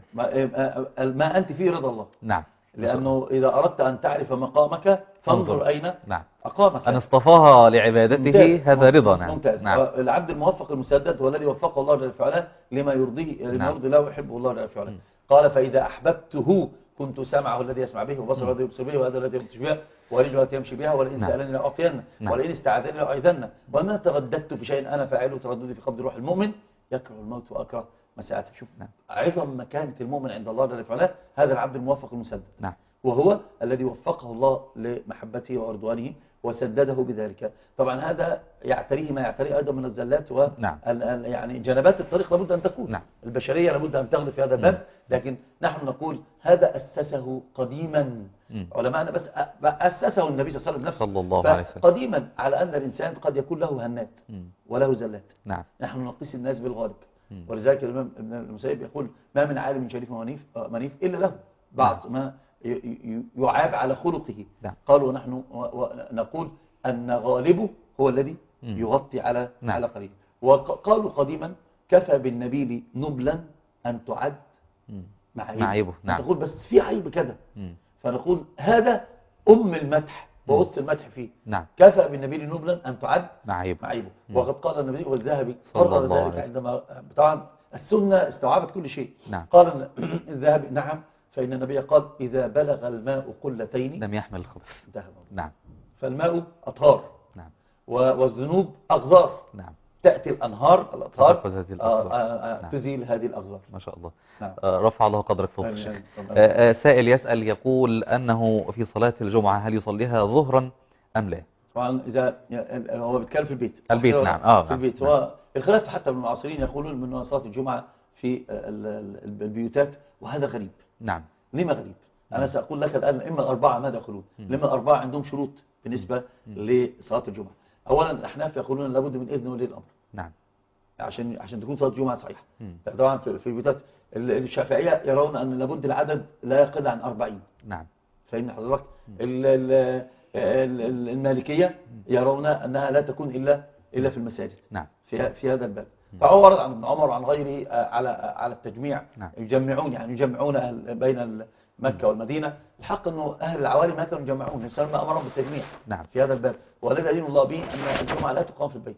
ما, ما أنت فيه رضا الله. نعم. لأنه إذا أردت أن تعرف مقامك فانظر أين نعم. أقامك. أن اصطفاها لعبادته ممتاز. هذا رضا. نعم. ممتاز. نعم. العبد الموفق المسدد هو الذي وفقه الله جل وعلا لما يرضيه لما نعم. يرضي الله ويحبه الله جل وعلا. م. قال فإذا أحببته كنت سمعه الذي يسمع به وبصره الذي يبصر به وهذا الذي يبطش بها ورجله التي يمشي بها ولئن نعم. سألني لأعطينه نعم. ولئن استعاذني لأعيذنه وما ترددت في شيء أنا فاعله ترددي في قبض روح المؤمن يكره الموت وأكره مساءته. شوف نعم. عظم مكانة المؤمن عند الله جل وعلا هذا العبد الموفق المسدد. نعم. وهو الذي وفقه الله لمحبته ورضوانه وسدده بذلك. طبعا هذا يعتريه ما يعتريه أيضا من الزلات و نعم. ال- ال- يعني جنبات الطريق لابد أن تكون. نعم. البشرية لابد أن تغلب في هذا الباب. لكن نحن نقول هذا أسسه قديما مم. علماءنا، بس أ- أسسه النبي صلى الله عليه وسلم نفسه صلى الله عليه وسلم. قديما على أن الإنسان قد يكون له هنات مم. وله زلات. نعم. نحن نقيس الناس بالغالب. مم. ولذلك الإمام ابن المسيب يقول ما من عالم شريف منيف منيف إلا له بعض ما ي- ي- يعاب على خلقه. نعم. قالوا ونحن نقول أن غالبه هو الذي مم. يغطي على نعم. على قليله. وقالوا قديما كفى بالنبيل نبلا أن تعد مم. معايبه. معايبه. نعم. تقول بس في عيب كده. مم. فنقول هذا أم المدح ووسط المدح فيه. نعم. كفى بالنبيل نبلا أن تعد معايبه. معيبه. مم. وقد قال النبي والذهبي صلى قرر الله ذلك عليه عندما طبعا السنة استوعبت كل شيء. نعم. قال الذهبي نعم فإن النبي قال إذا بلغ الماء قلتين لم يحمل الخبث. انتهى. نعم. فالماء أطهار نعم. و- والذنوب أغزار. نعم. تأتي الأنهار الأطهار تنفذ هذه آه، الأغزار. آه، آه، نعم. تزيل هذه الأغزار. ما شاء الله. نعم. آه، رفع الله قدرك فضل آمين. الشيخ. آمين. آه، آه، سائل يسأل يقول أنه في صلاة الجمعة هل يصليها ظهرا أم لا؟ طبعا إذا هو بيتكلم في البيت. البيت، صح؟ نعم. آه، في نعم. البيت. نعم. هو الخلاف حتى من المعاصرين يقولون من صلاة الجمعة في ال- ال- البيوتات وهذا غريب. نعم. لما غريب؟ أنا سأقول لك الآن إما الأربعة ماذا يقولون؟ مم. لما الأربعة عندهم شروط بالنسبة مم. لصلاة الجمعة. أولا الأحناف يقولون لابد من إذن ولي الأمر نعم. عشان عشان تكون صلاة الجمعة صحيحة. مم. طبعا في في البيوتات ال- الشافعية يرون أن لابد العدد لا يقل عن أربعين. نعم. فإن حضرتك ال- ال- ال- ال- المالكية يرون أنها لا تكون إلا إلا في المساجد. نعم. في في هذا الباب. فعورض عن ابن عمر وعن غيره آه، على على التجميع. نعم. يجمعون يعني يجمعون أهل بين مكة والمدينة. الحق أنه أهل العوالي ما كانوا يجمعون، الإنسان ما أمرهم بالتجميع نعم. في هذا الباب. والذي يدين الله به أن الجمعة لا تقام في البيت.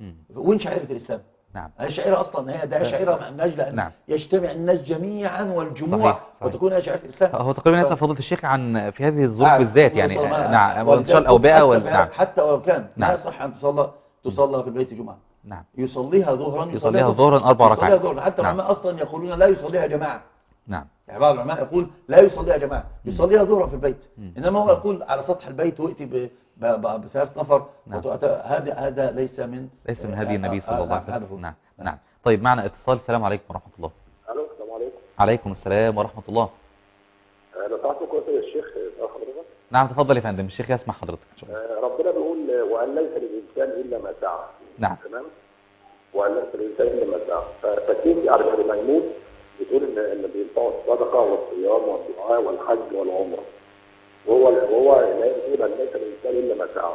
وين شعيرة الإسلام؟ نعم. هي شعيرة أصلا، هي ده شعيرة من أجل أن نعم. يجتمع الناس جميعا والجموع صحيح. صحيح. وتكون هي شعيرة الإسلام. هو تقريبا يسأل فضيلة الشيخ عن في هذه الظروف نعم. بالذات يعني نعم وانتشار الأوبئة وال... نعم. حتى ولو كان نعم. لا يصح أن تصلى تصلى في البيت جمعة. نعم. يصليها ظهرا يصليها ظهرا أربع ركعات. يصليها ظهرا حتى نعم. العلماء أصلا يقولون لا يصليها جماعة. نعم. يعني بعض العلماء يقول لا يصليها جماعة، يصليها ظهرا في البيت. مم. إنما هو يقول على سطح البيت وائتي ب بثلاث نفر. نعم. هذا هذا ليس من ليس من هدي النبي صلى الله عليه وسلم. نعم. نعم. طيب معنا اتصال. السلام عليكم ورحمة الله. الو السلام عليكم. عليكم السلام ورحمة الله. لو سمحت كنت يا شيخ حضرتك. نعم تفضل يا فندم، الشيخ يسمع حضرتك. ربنا بيقول وأن ليس للإنسان إلا ما سعى. نعم. تمام. وأن ليس للإنسان إلا ما سعى. فكيف يعني لما يموت بتقول إن إن بينفعوا الصدقة والصيام والدعاء والحج والعمرة. وهو وهو لا يقول أن ليس للإنسان إلا ما سعى.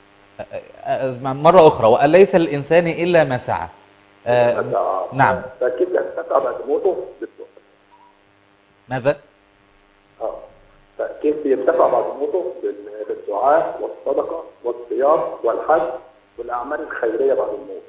مرة أخرى وأن ليس للإنسان إلا ما سعى. آه نعم. فكيف ينتفع بعد موته بالدعاء؟ ماذا؟ اه فكيف ينتفع بعد موته بالدعاء والصدقة والصيام والحج والأعمال الخيرية بعد الموت؟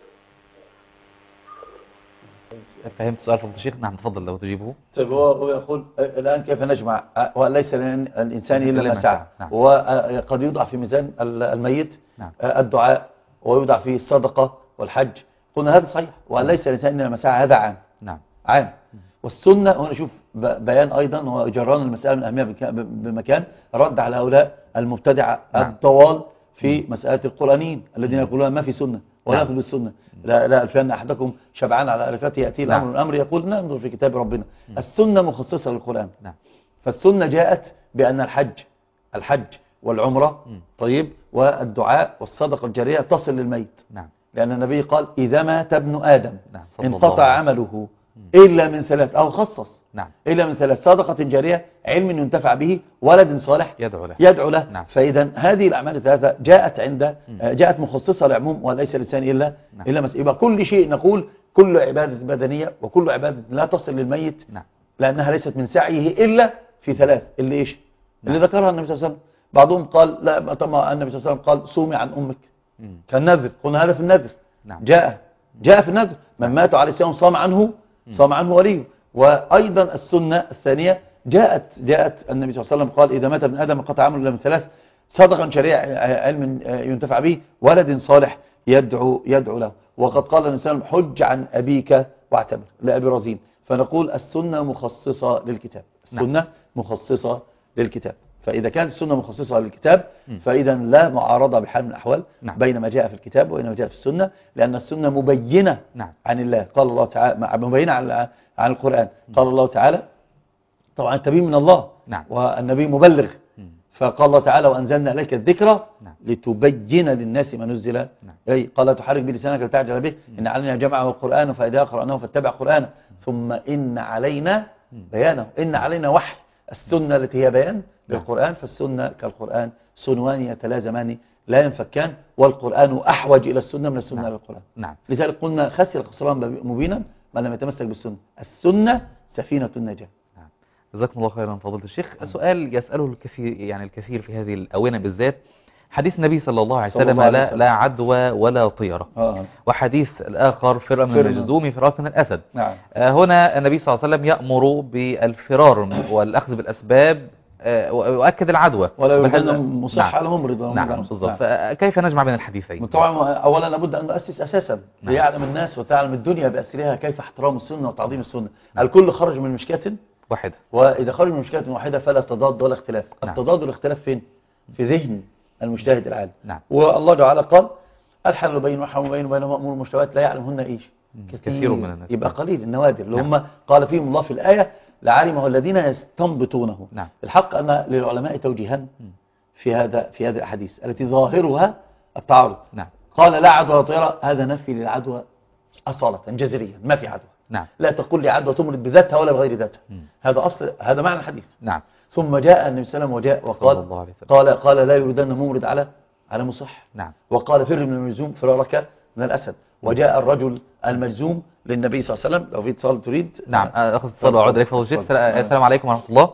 فهمت سؤال فضل الشيخ؟ نعم تفضل لو تجيبه. طيب هو يقول الآن كيف نجمع وليس الإنسان إلا ما سعى. نعم. وقد يوضع في ميزان الميت نعم. الدعاء ويوضع فيه الصدقة والحج. قلنا هذا صحيح وليس الإنسان إلا ما سعى، هذا عام. نعم. عام. والسنة هنا شوف بيان أيضا وجران المسألة من أهمية بمكان رد على هؤلاء المبتدعة نعم. الضوال في مسألة القرآنيين الذين يقولون ما في سنة ولا نعم. يأخذ بالسنة. لا لا الفان أحدكم شبعان على ألفاته يأتي الأمر نعم. الأمر يقول ننظر في كتاب ربنا. م. السنة مخصصة للقرآن. نعم. فالسنة جاءت بأن الحج الحج والعمرة م. طيب والدعاء والصدقة الجارية تصل للميت. نعم. لأن النبي قال إذا مات ابن آدم نعم. انقطع عمله إلا من ثلاث أو خصص. نعم. إلا من ثلاث: صدقة جارية، علم ينتفع به، ولد صالح يدعو له, يدعو له. نعم. فإذا هذه الأعمال الثلاثة جاءت عند جاءت مخصصة للعموم وليس الإنسان إلا نعم. إلا مس... يبقى كل شيء نقول كل عبادة بدنية وكل عبادة لا تصل للميت. نعم. لأنها ليست من سعيه إلا في ثلاث اللي إيش نعم. اللي ذكرها النبي صلى الله عليه وسلم. بعضهم قال لا طبعا النبي صلى الله عليه وسلم قال صومي عن أمك كان نذر. قلنا هذا في النذر. نعم. جاء جاء في النذر من نعم. مات عليه الصيام صام عنه صام عنه وليه. وأيضا السنة الثانية جاءت جاءت النبي صلى الله عليه وسلم قال إذا مات ابن آدم قطع عمله من ثلاث: صدقا شريعة علم ينتفع به، ولد صالح يدعو يدعو له. وقد قال النبي صلى الله عليه وسلم حج عن أبيك واعتمر لأبي رزين. فنقول السنة مخصصة للكتاب. السنة نعم. مخصصة للكتاب. فإذا كانت السنة مخصصة للكتاب فإذا لا معارضة بحال من الأحوال نعم. بين ما جاء في الكتاب وبين ما جاء في السنة، لأن السنة مبينة نعم. عن الله. قال الله تعالى مبينة عن عن القرآن. قال الله تعالى طبعا التبيين من الله نعم. والنبي مبلغ. فقال الله تعالى وأنزلنا إليك الذكرى نعم. لتبين للناس ما نزل نعم. أي قال لا تحرك بلسانك لتعجل به إن علينا جمعه القرآن فإذا قرأناه فاتبع قرآنه ثم إن علينا بيانه. إن علينا وحي السنة التي هي بيان للقرآن. فالسنة كالقرآن سنوان يتلازمان لا ينفكان، والقرآن أحوج إلى السنة من السنة نعم. للقرآن نعم. لذلك قلنا خسر خسران مبينا من لم يتمسك بالسنة. السنة سفينة النجاة. نعم. جزاكم الله خيرا فضيلة الشيخ. سؤال يسأله الكثير يعني الكثير في هذه الأونة بالذات، حديث النبي صلى الله عليه وسلم لا, لا عدوى ولا طيرة آه. وحديث الآخر فر من الجذوم فرار من الأسد. نعم. آه هنا النبي صلى الله عليه وسلم يأمر بالفرار والأخذ بالأسباب ويؤكد العدوى ولا يكون مصح نعم. على ممرض. نعم بالضبط. نعم. فكيف نجمع بين الحديثين؟ طبعا أولا لابد أن نؤسس أساسا نعم. ليعلم الناس وتعلم الدنيا بأسرها كيف احترام السنة وتعظيم السنة. نعم. الكل خرج من مشكاة واحدة، وإذا خرج من مشكاة واحدة فلا تضاد ولا اختلاف. نعم. التضاد والاختلاف فين؟ في ذهن المجتهد العالم. نعم. والله تعالى قال الحل بين والحرام بين وبين أمور المشتبهات لا يعلمهن إيش كثير, كثير من الناس. يبقى قليل النوادر اللي نعم. هم قال فيهم الله في الآية لعلمه الذين يستنبطونه. نعم. الحق أن للعلماء توجيهان في هذا في هذه الأحاديث التي ظاهرها التعارض. نعم. قال لا عدوى ولا طيرة، هذا نفي للعدوى أصالة جذريا، ما في عدوى. نعم. لا تقول لي عدوى تمرض بذاتها ولا بغير ذاتها. مم. هذا أصل هذا معنى الحديث. نعم. ثم جاء النبي صلى الله عليه وسلم وجاء وقال قال قال لا يريدن ممرض على على مصح. نعم. وقال فر من المجزوم فرارك من الأسد. وجاء الرجل المجزوم للنبي صلى الله عليه وسلم. لو في اتصال تريد. نعم اخذ اتصال وعود عليك فضل الشيخ. السلام عليكم ورحمة الله.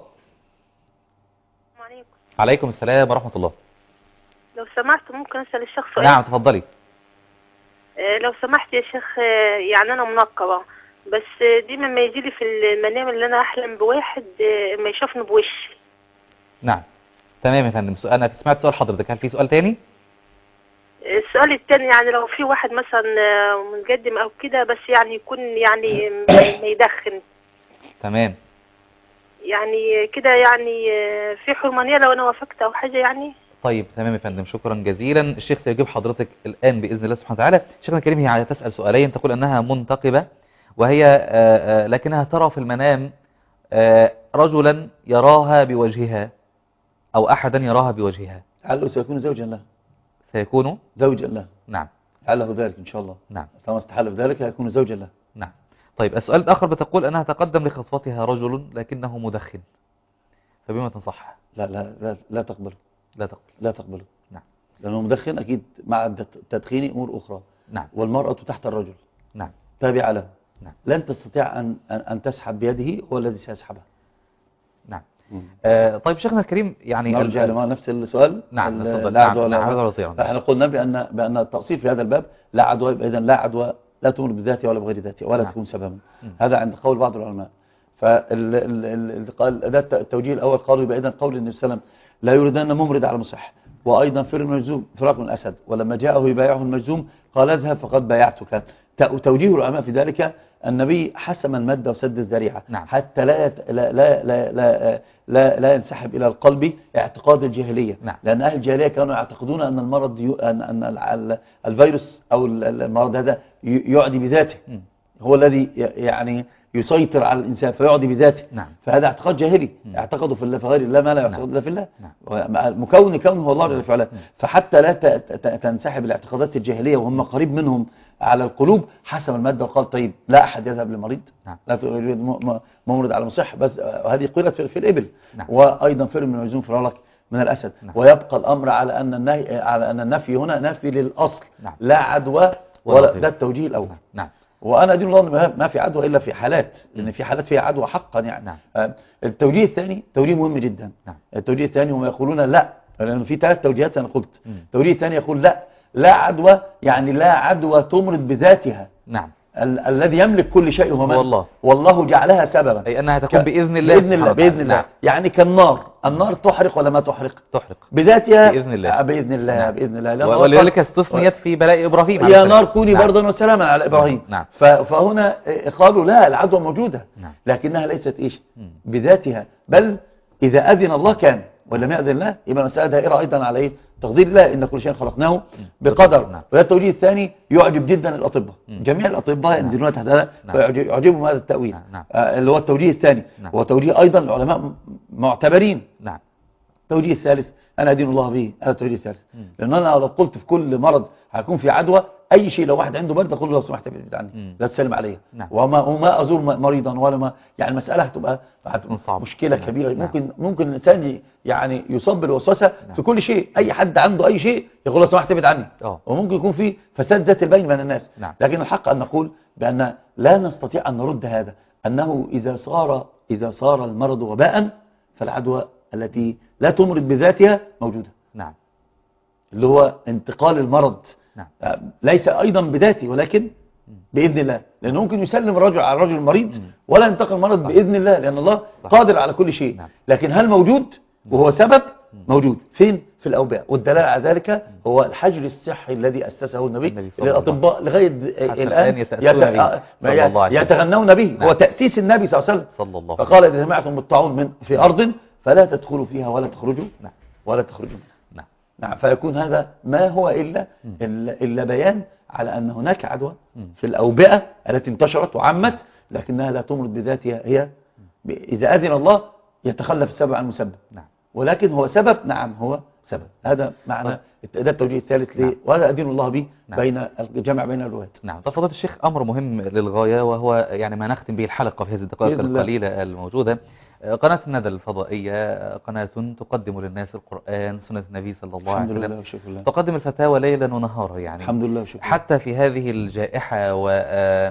وعليكم. عليكم السلام ورحمة الله. لو سمحت ممكن أسأل الشخص سؤال؟ نعم تفضلي. آه، لو سمحت يا شيخ، آه، يعني انا منقبه، بس آه، دايما ما يجي لي في المنام اللي انا احلم بواحد آه، ما يشوفني بوشي. نعم تمام يا فندم. سؤال، انا سمعت سؤال حضرتك، هل في سؤال تاني؟ السؤال الثاني يعني لو في واحد مثلا آه، متقدم او كده، بس يعني يكون يعني ما ما يدخن، تمام. يعني كده يعني آه، في حرمانيه لو انا وافقت او حاجه يعني. طيب تمام يا فندم، شكرا جزيلا. الشيخ سيجيب حضرتك الآن بإذن الله سبحانه وتعالى. شيخنا الكريم، هي تسأل سؤالين، تقول أنها منتقبة وهي آه، آه، لكنها ترى في المنام آه، رجلا يراها بوجهها أو أحدا يراها بوجهها. لعله سيكون زوجا له. سيكون زوجا له. نعم. لعله ذلك إن شاء الله. نعم. طالما استحل بذلك هيكون زوجا له. نعم. طيب السؤال الآخر بتقول أنها تقدم لخطوتها رجل لكنه مدخن، فبما تنصحها؟ لا لا لا, لا تقبله. لا تقبل. لا تقبله. نعم. لأنه مدخن أكيد مع التدخين أمور أخرى. نعم. والمرأة تحت الرجل. نعم. تابعة له. نعم. لن تستطيع أن, أن, أن تسحب بيده، هو الذي سيسحبها. نعم. آه طيب شيخنا الكريم، يعني نرجع لما نفس السؤال. نعم تفضل. لا عدوى. نعم. لا نعم. احنا قلنا بأن بأن التأصيل في هذا الباب لا عدوى، إذا لا عدوى لا تمر بذاتها ولا بغير ذاتها ولا نعم. تكون سببا. هذا عند قول بعض العلماء. فالأداة التوجيه الأول قالوا يبقى إذا قول النبي صلى الله عليه وسلم لا يريدن ممرض على مصح، وأيضا فر المجزوم فراق من الأسد، ولما جاءه يبايعه المجزوم قال اذهب فقد بايعتك. توجيه العلماء في ذلك النبي حسم المادة وسد الذريعة نعم. حتى لا, يت... لا, لا, لا, لا, لا, لا ينسحب إلى القلب اعتقاد الجاهلية نعم. لأن أهل الجاهلية كانوا يعتقدون أن المرض ي... أن, أن الفيروس أو المرض هذا يعدي بذاته م. هو الذي يعني يسيطر على الإنسان فيعدي بذاته نعم. فهذا اعتقاد جاهلي م. اعتقدوا في الله في غير الله ما لا يعتقد إلا في الله نعم. مكون كونه هو الله جل في علاه. فحتى لا ت... ت... تنسحب الاعتقادات الجاهلية وهم قريب منهم على القلوب حسم المادة وقال طيب لا أحد يذهب لمريض نعم. لا تريد ممرض على مصح، بس هذه قيلت في, في الإبل نعم. وأيضا فر من المجزوم فرارك من الأسد نعم. ويبقى الأمر على أن النهي على أن النفي هنا نفي للأصل نعم. لا عدوى ولا ده التوجيه الأول نعم. نعم. وأنا أدين الله ما في عدوى إلا في حالات، لأن في حالات فيها عدوى حقا يعني نعم. التوجيه الثاني توجيه مهم جدا نعم. التوجيه الثاني هم يقولون لا، لأن في ثلاث توجيهات أنا قلت. التوجيه الثاني يقول لا لا عدوى، يعني لا عدوى تمرض بذاتها نعم. ال الذي يملك كل شيء هو من والله والله جعلها سببا، أي أنها تكون بإذن الله بإذن الله بإذن الله نعم. يعني كالنار، النار تحرق ولا ما تحرق؟ تحرق بذاتها بإذن الله بإذن الله نعم. بإذن الله. ولذلك استثنيت في بلاء إبراهيم يا نار كوني نعم. بردا وسلاما على إبراهيم نعم. فهنا قالوا لا العدوى موجودة نعم. لكنها ليست إيش بذاتها، بل إذا أذن الله كان ولم يأذن الله يبقى المسألة دائرة أيضا على إيه؟ تقدير الله إن كل شيء خلقناه بقدر نعم. وهذا التوجيه الثاني يعجب جدا الأطباء مم. جميع الأطباء ينزلون نعم. تحت هذا نعم. فيعجبهم هذا التأويل نعم. آه اللي هو التوجيه الثاني نعم. هو توجيه أيضا العلماء معتبرين نعم. التوجيه الثالث أنا أدين الله به، هذا التوجيه الثالث مم. لأن أنا لو قلت في كل مرض هيكون في عدوى أي شيء، لو واحد عنده برد أقول له لو سمحت ابعد عني مم. لا تسلم عليه نعم. وما, وما أزور مريضا ولا ما، يعني المسألة هتبقى مشكلة نعم. كبيرة نعم. ممكن ممكن الإنسان يعني يصاب بالوسوسة نعم. في كل شيء، أي حد عنده أي شيء يقول له سمحت ابعد عني أوه. وممكن يكون في فساد ذات البين بين الناس نعم. لكن الحق أن نقول بأن لا نستطيع أن نرد هذا، أنه إذا صار إذا صار المرض وباء فالعدوى التي لا تمرض بذاتها موجودة نعم. اللي هو انتقال المرض نعم. ليس أيضا بذاته ولكن بإذن الله، لأنه ممكن يسلم الرجل على الرجل المريض ولا ينتقل المرض بإذن الله، لأن الله قادر على كل شيء نعم. لكن هل موجود وهو سبب؟ موجود فين؟ في الأوبئة. والدلالة على ذلك هو الحجر الصحي الذي أسسه النبي للأطباء لغاية الآن يت... يتغنون به نعم. هو تأسيس النبي صلى الله عليه وسلم، فقال إذا سمعتم بالطاعون من في أرض فلا تدخلوا فيها ولا تخرجوا نعم. ولا تخرجوا نعم. نعم. فيكون هذا ما هو إلا إلا, إلا بيان على أن هناك عدوى في الأوبئة التي انتشرت وعمت، لكنها لا تمرض بذاتها، هي إذا أذن الله يتخلف السبب عن المسبب نعم. ولكن هو سبب نعم هو سبب. هذا معنى ده التوجيه الثالث نعم. ليه وهذا أدين الله به نعم. بين الجمع بين الروايات نعم. فضيلة الشيخ أمر مهم للغاية، وهو يعني ما نختم به الحلقة في هذه الدقائق القليلة الموجودة. قناة الندى الفضائية قناة تقدم للناس القرآن، سنة النبي صلى الله عليه وسلم، تقدم الفتاوى ليلا ونهارا يعني الحمد لله وشكرا. حتى في هذه الجائحة و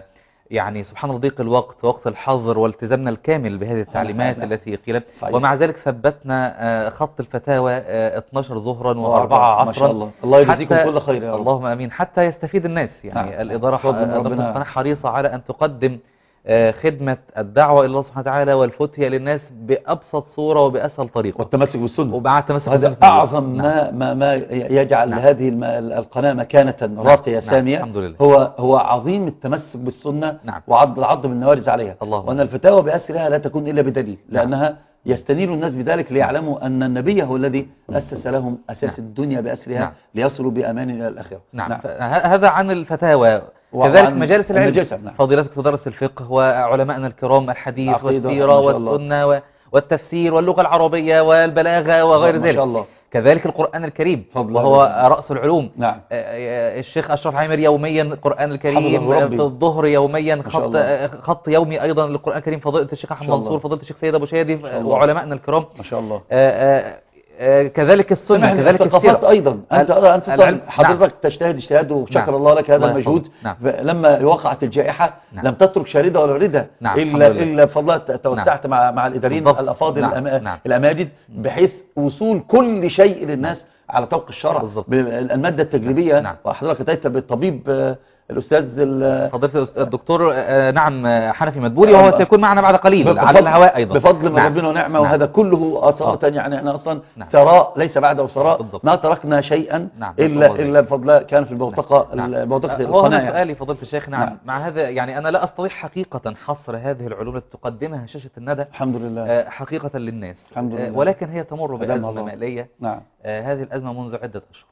يعني سبحان الله ضيق الوقت ووقت الحظر والتزامنا الكامل بهذه التعليمات نعم. التي قيلت، صحيح. ومع ذلك ثبتنا آه، خط الفتاوى آه، اثناشر ظهرا وأربعة عصرا. ما شاء الله، الله يجزيكم كل خير يا رب. اللهم امين، حتى يستفيد الناس. يعني نعم. الإدارة فضل من إدارة ربنا. القناة حريصة على أن تقدم آه، خدمة الدعوة إلى الله سبحانه وتعالى والفتية للناس بأبسط صورة وبأسهل طريقة، والتمسك بالسنة، ومع التمسك وهذا بالسنة. أعظم نعم. ما ما ما يجعل نعم. هذه الم- القناة مكانة نعم. راقية نعم. سامية. الحمد لله. هو هو عظيم التمسك بالسنة. نعم. وعض العض بالنوارز عليها. الله وأن الفتاوى بأسرها لا تكون إلا بدليل، لأنها يستنير الناس بذلك ليعلموا أن النبي هو الذي أسس لهم أساس نعم. الدنيا بأسرها. نعم. ليصلوا بأمان إلى الآخرة. نعم, نعم. ه- هذا عن الفتاوى. وعن كذلك مجالس العلم، المجالس، نعم. فضيلتك تدرس الفقه وعلماءنا الكرام الحديث العقيدة، والسيرة ما شاء الله. والسنة و- والتفسير واللغة العربية والبلاغة وغير ما ذلك. شاء الله. كذلك القرآن الكريم فضل وهو الله. رأس العلوم. نعم. آه، آه، الشيخ أشرف عامر يوميا القرآن الكريم، حفظه ربي. في الظهر يوميا شاء خط الله. آه، خط يومي أيضا للقرآن الكريم، فضيلة الشيخ أحمد شاء الله. منصور، فضيلة الشيخ سيد أبو شادي شاء الله. وعلمائنا الكرام. ما شاء الله. آه، آه، آه، كذلك السنة، سمح كذلك الثقافات السيرة أيضا. أنت أنت العلم. حضرتك تجتهد اجتهاد وشكر نعم. الله لك هذا الله المجهود. يحفظك. نعم. لما وقعت الجائحة نعم. لم تترك شاردة ولا ردة. نعم. إلا الحمد لله. إلا بفضل الله توسعت مع مع الإداريين بالضبط. الأفاضل نعم. الأما- نعم. الأماجد، بحيث وصول كل شيء للناس على طبق الشرع. بالضبط. المادة التجريبية. نعم. وحضرتك أتيت بالطبيب آه، الأستاذ ال- فضيلة الدكتور آه، نعم آه، حنفي مدبولي، وهو آه. سيكون معنا بعد قليل بفضل- على الهواء أيضا بفضل من نعم. ربنا ونعمة. نعم. وهذا كله أثارة. يعني احنا أصلا نعم. ثراء ليس بعده ثراء. بالضبط. ما تركنا شيئا نعم. إلا بالضبط. إلا بفضل كان في البوتقة نعم. البوتقة هو هنا القناة. يعني. سؤالي فضيلة الشيخ. نعم. نعم. مع هذا يعني أنا لا أستطيع حقيقة حصر هذه العلوم التي تقدمها شاشة الندى الحمد لله. آه، حقيقة للناس. الحمد آه، لله. ولكن هي تمر أدام بأزمة الله. مالية. نعم. آه، هذه الأزمة منذ عدة أشهر.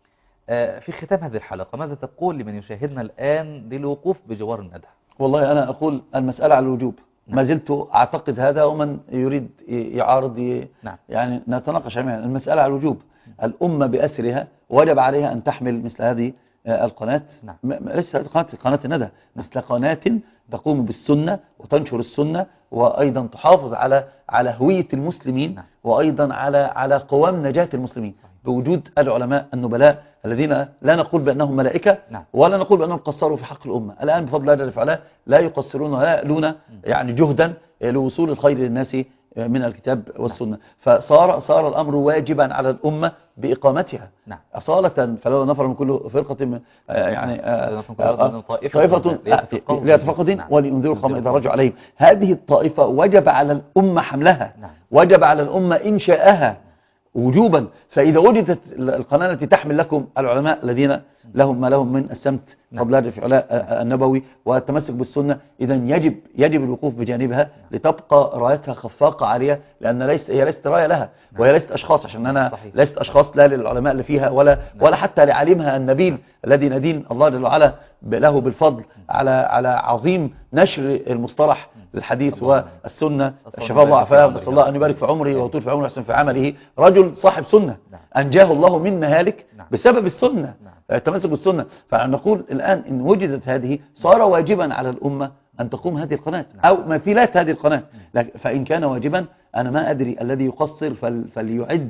آه، في ختام هذه الحلقة ماذا تقول لمن يشاهدنا الآن للوقوف بجوار الندى؟ والله أنا أقول المسألة على الوجوب. نعم. ما زلت أعتقد هذا، ومن يريد يعارض ي... نعم. يعني نتناقش جميعا. المسألة على الوجوب. الأمة بأسرها وجب عليها أن تحمل مثل هذه آه، القناة. نعم. م- م- ليس قناة قناة الندى، مثل قناة تقوم بالسنة وتنشر السنة، وأيضا تحافظ على على هوية المسلمين. نعم. وأيضا على على قوام نجاة المسلمين بوجود العلماء النبلاء الذين لا نقول بأنهم ملائكة. نعم. ولا نقول بأنهم قصروا في حق الأمة. الآن بفضل الله جل وعلا لا يقصرون ولا يألون يعني جهدا لوصول الخير للناس من الكتاب والسنة. فصار صار الأمر واجبا على الأمة بإقامتها. نعم. أصالة. فلو نفر من كل فرقة م- آه يعني آه آه طائفة طائفة ليتفقهوا ليتفقهوا دين نعم. ولينذروا قوم إذا رجعوا عليهم. هذه الطائفة وجب على الأمة حملها. نعم. وجب على الأمة إنشاءها وجوبا. فإذا وجدت القناة التي تحمل لكم العلماء الذين لهم ما لهم من السمت فضل الله في علاء النبوي والتمسك بالسنة، إذا يجب يجب الوقوف بجانبها لتبقى رايتها خفاقة عالية، لأن ليست هي ليست راية لها وهي ليست أشخاص، عشان أنا صحيح. ليست أشخاص لا للعلماء اللي فيها ولا ولا حتى لعالمها النبيل الذي ندين الله جل وعلا له بالفضل على على عظيم نشر المصطلح الحديث والسنة. شفاء الله عافاه، نسأل الله أن يبارك في عمره ويطول في عمره ويحسن في عمله. رجل صاحب سنة أنجاه الله من مهالك بسبب السنة، التمسك بالسنة. فنقول الآن إن وجدت هذه صار واجبا على الأمة أن تقوم هذه القناة أو مثيلات هذه القناة. فإن كان واجبا أنا ما أدري الذي يقصر فل فليعد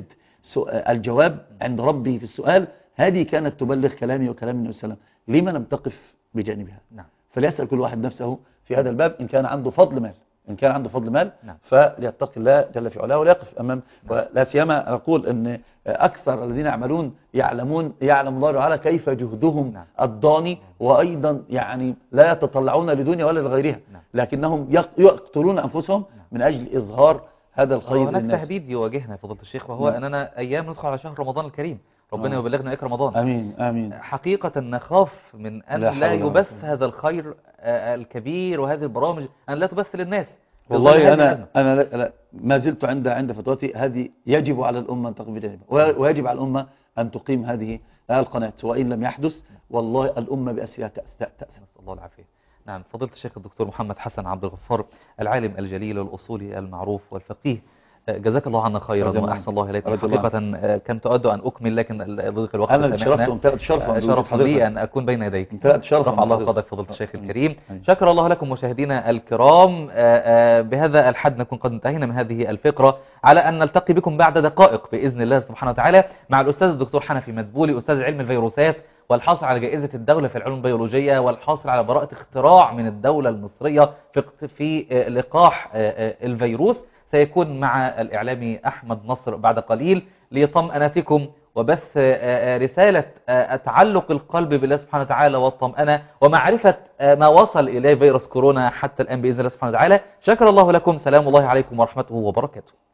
الجواب عند ربي في السؤال. هذه كانت تبلغ كلامي وكلام النبي صلى الله عليه وسلم، لما لم تقف بجانبها؟ نعم. فليسأل كل واحد نفسه في هذا الباب إن كان عنده فضل مال. إن كان عنده فضل مال نعم. فليتقي الله جل في علاه وليقف أمام. ولا سيما أقول أن أكثر الذين يعملون يعلمون يعلم الله تعالى كيف جهدهم نعم. الضاني، وأيضا يعني لا يتطلعون لدنيا ولا لغيرها، نعم. لكنهم يقتلون أنفسهم من أجل إظهار هذا الخير هناك للناس. تهديد يواجهنا يا فضيلة الشيخ، وهو نعم. أننا أيام ندخل على شهر رمضان الكريم، ربنا آه. يبلغنا إكرام رمضان. آمين آمين. حقيقة نخاف من أن لا لا, حول ولا يبث قوة. هذا الخير آه، الكبير وهذه البرامج أن لا تبث للناس. والله أنا أنا لا لا ما زلت عند عند فتوتي هذه. يجب على الأمة أن تقف بجانبها، ويجب على الأمة أن تقيم هذه القناة، وإن لم يحدث والله الأمة بأسرها تأثم. نسأل الله العافية. نعم. فضيلة الشيخ الدكتور محمد حسن عبد الغفار، العالم الجليل والأصولي المعروف والفقيه، جزاك الله عنا خيرا وأحسن الله إليك. حقيقة كنت أود أن أكمل لكن ضيق الوقت أنا شرفت وامتلأت شرفا شرف لي أن أكون بين يديك. امتلأت شرفا. رفع الله قدرك فضيلة الشيخ الكريم. شكر الله لكم مشاهدينا الكرام. بهذا الحد نكون قد انتهينا من هذه الفقرة، على أن نلتقي بكم بعد دقائق بإذن الله سبحانه وتعالى مع الأستاذ الدكتور حنفي مدبولي، أستاذ علم الفيروسات والحاصل على جائزة الدولة في العلوم البيولوجية، والحاصل على براءة اختراع من الدولة المصرية في في لقاح الفيروس، سيكون مع الإعلامي أحمد نصر بعد قليل لطمأنتكم وبث رسالة تعلق القلب بالله سبحانه وتعالى والطمأنة ومعرفة ما وصل إليه فيروس كورونا حتى الآن بإذن الله سبحانه وتعالى. شكر الله لكم، سلام الله عليكم ورحمته وبركاته.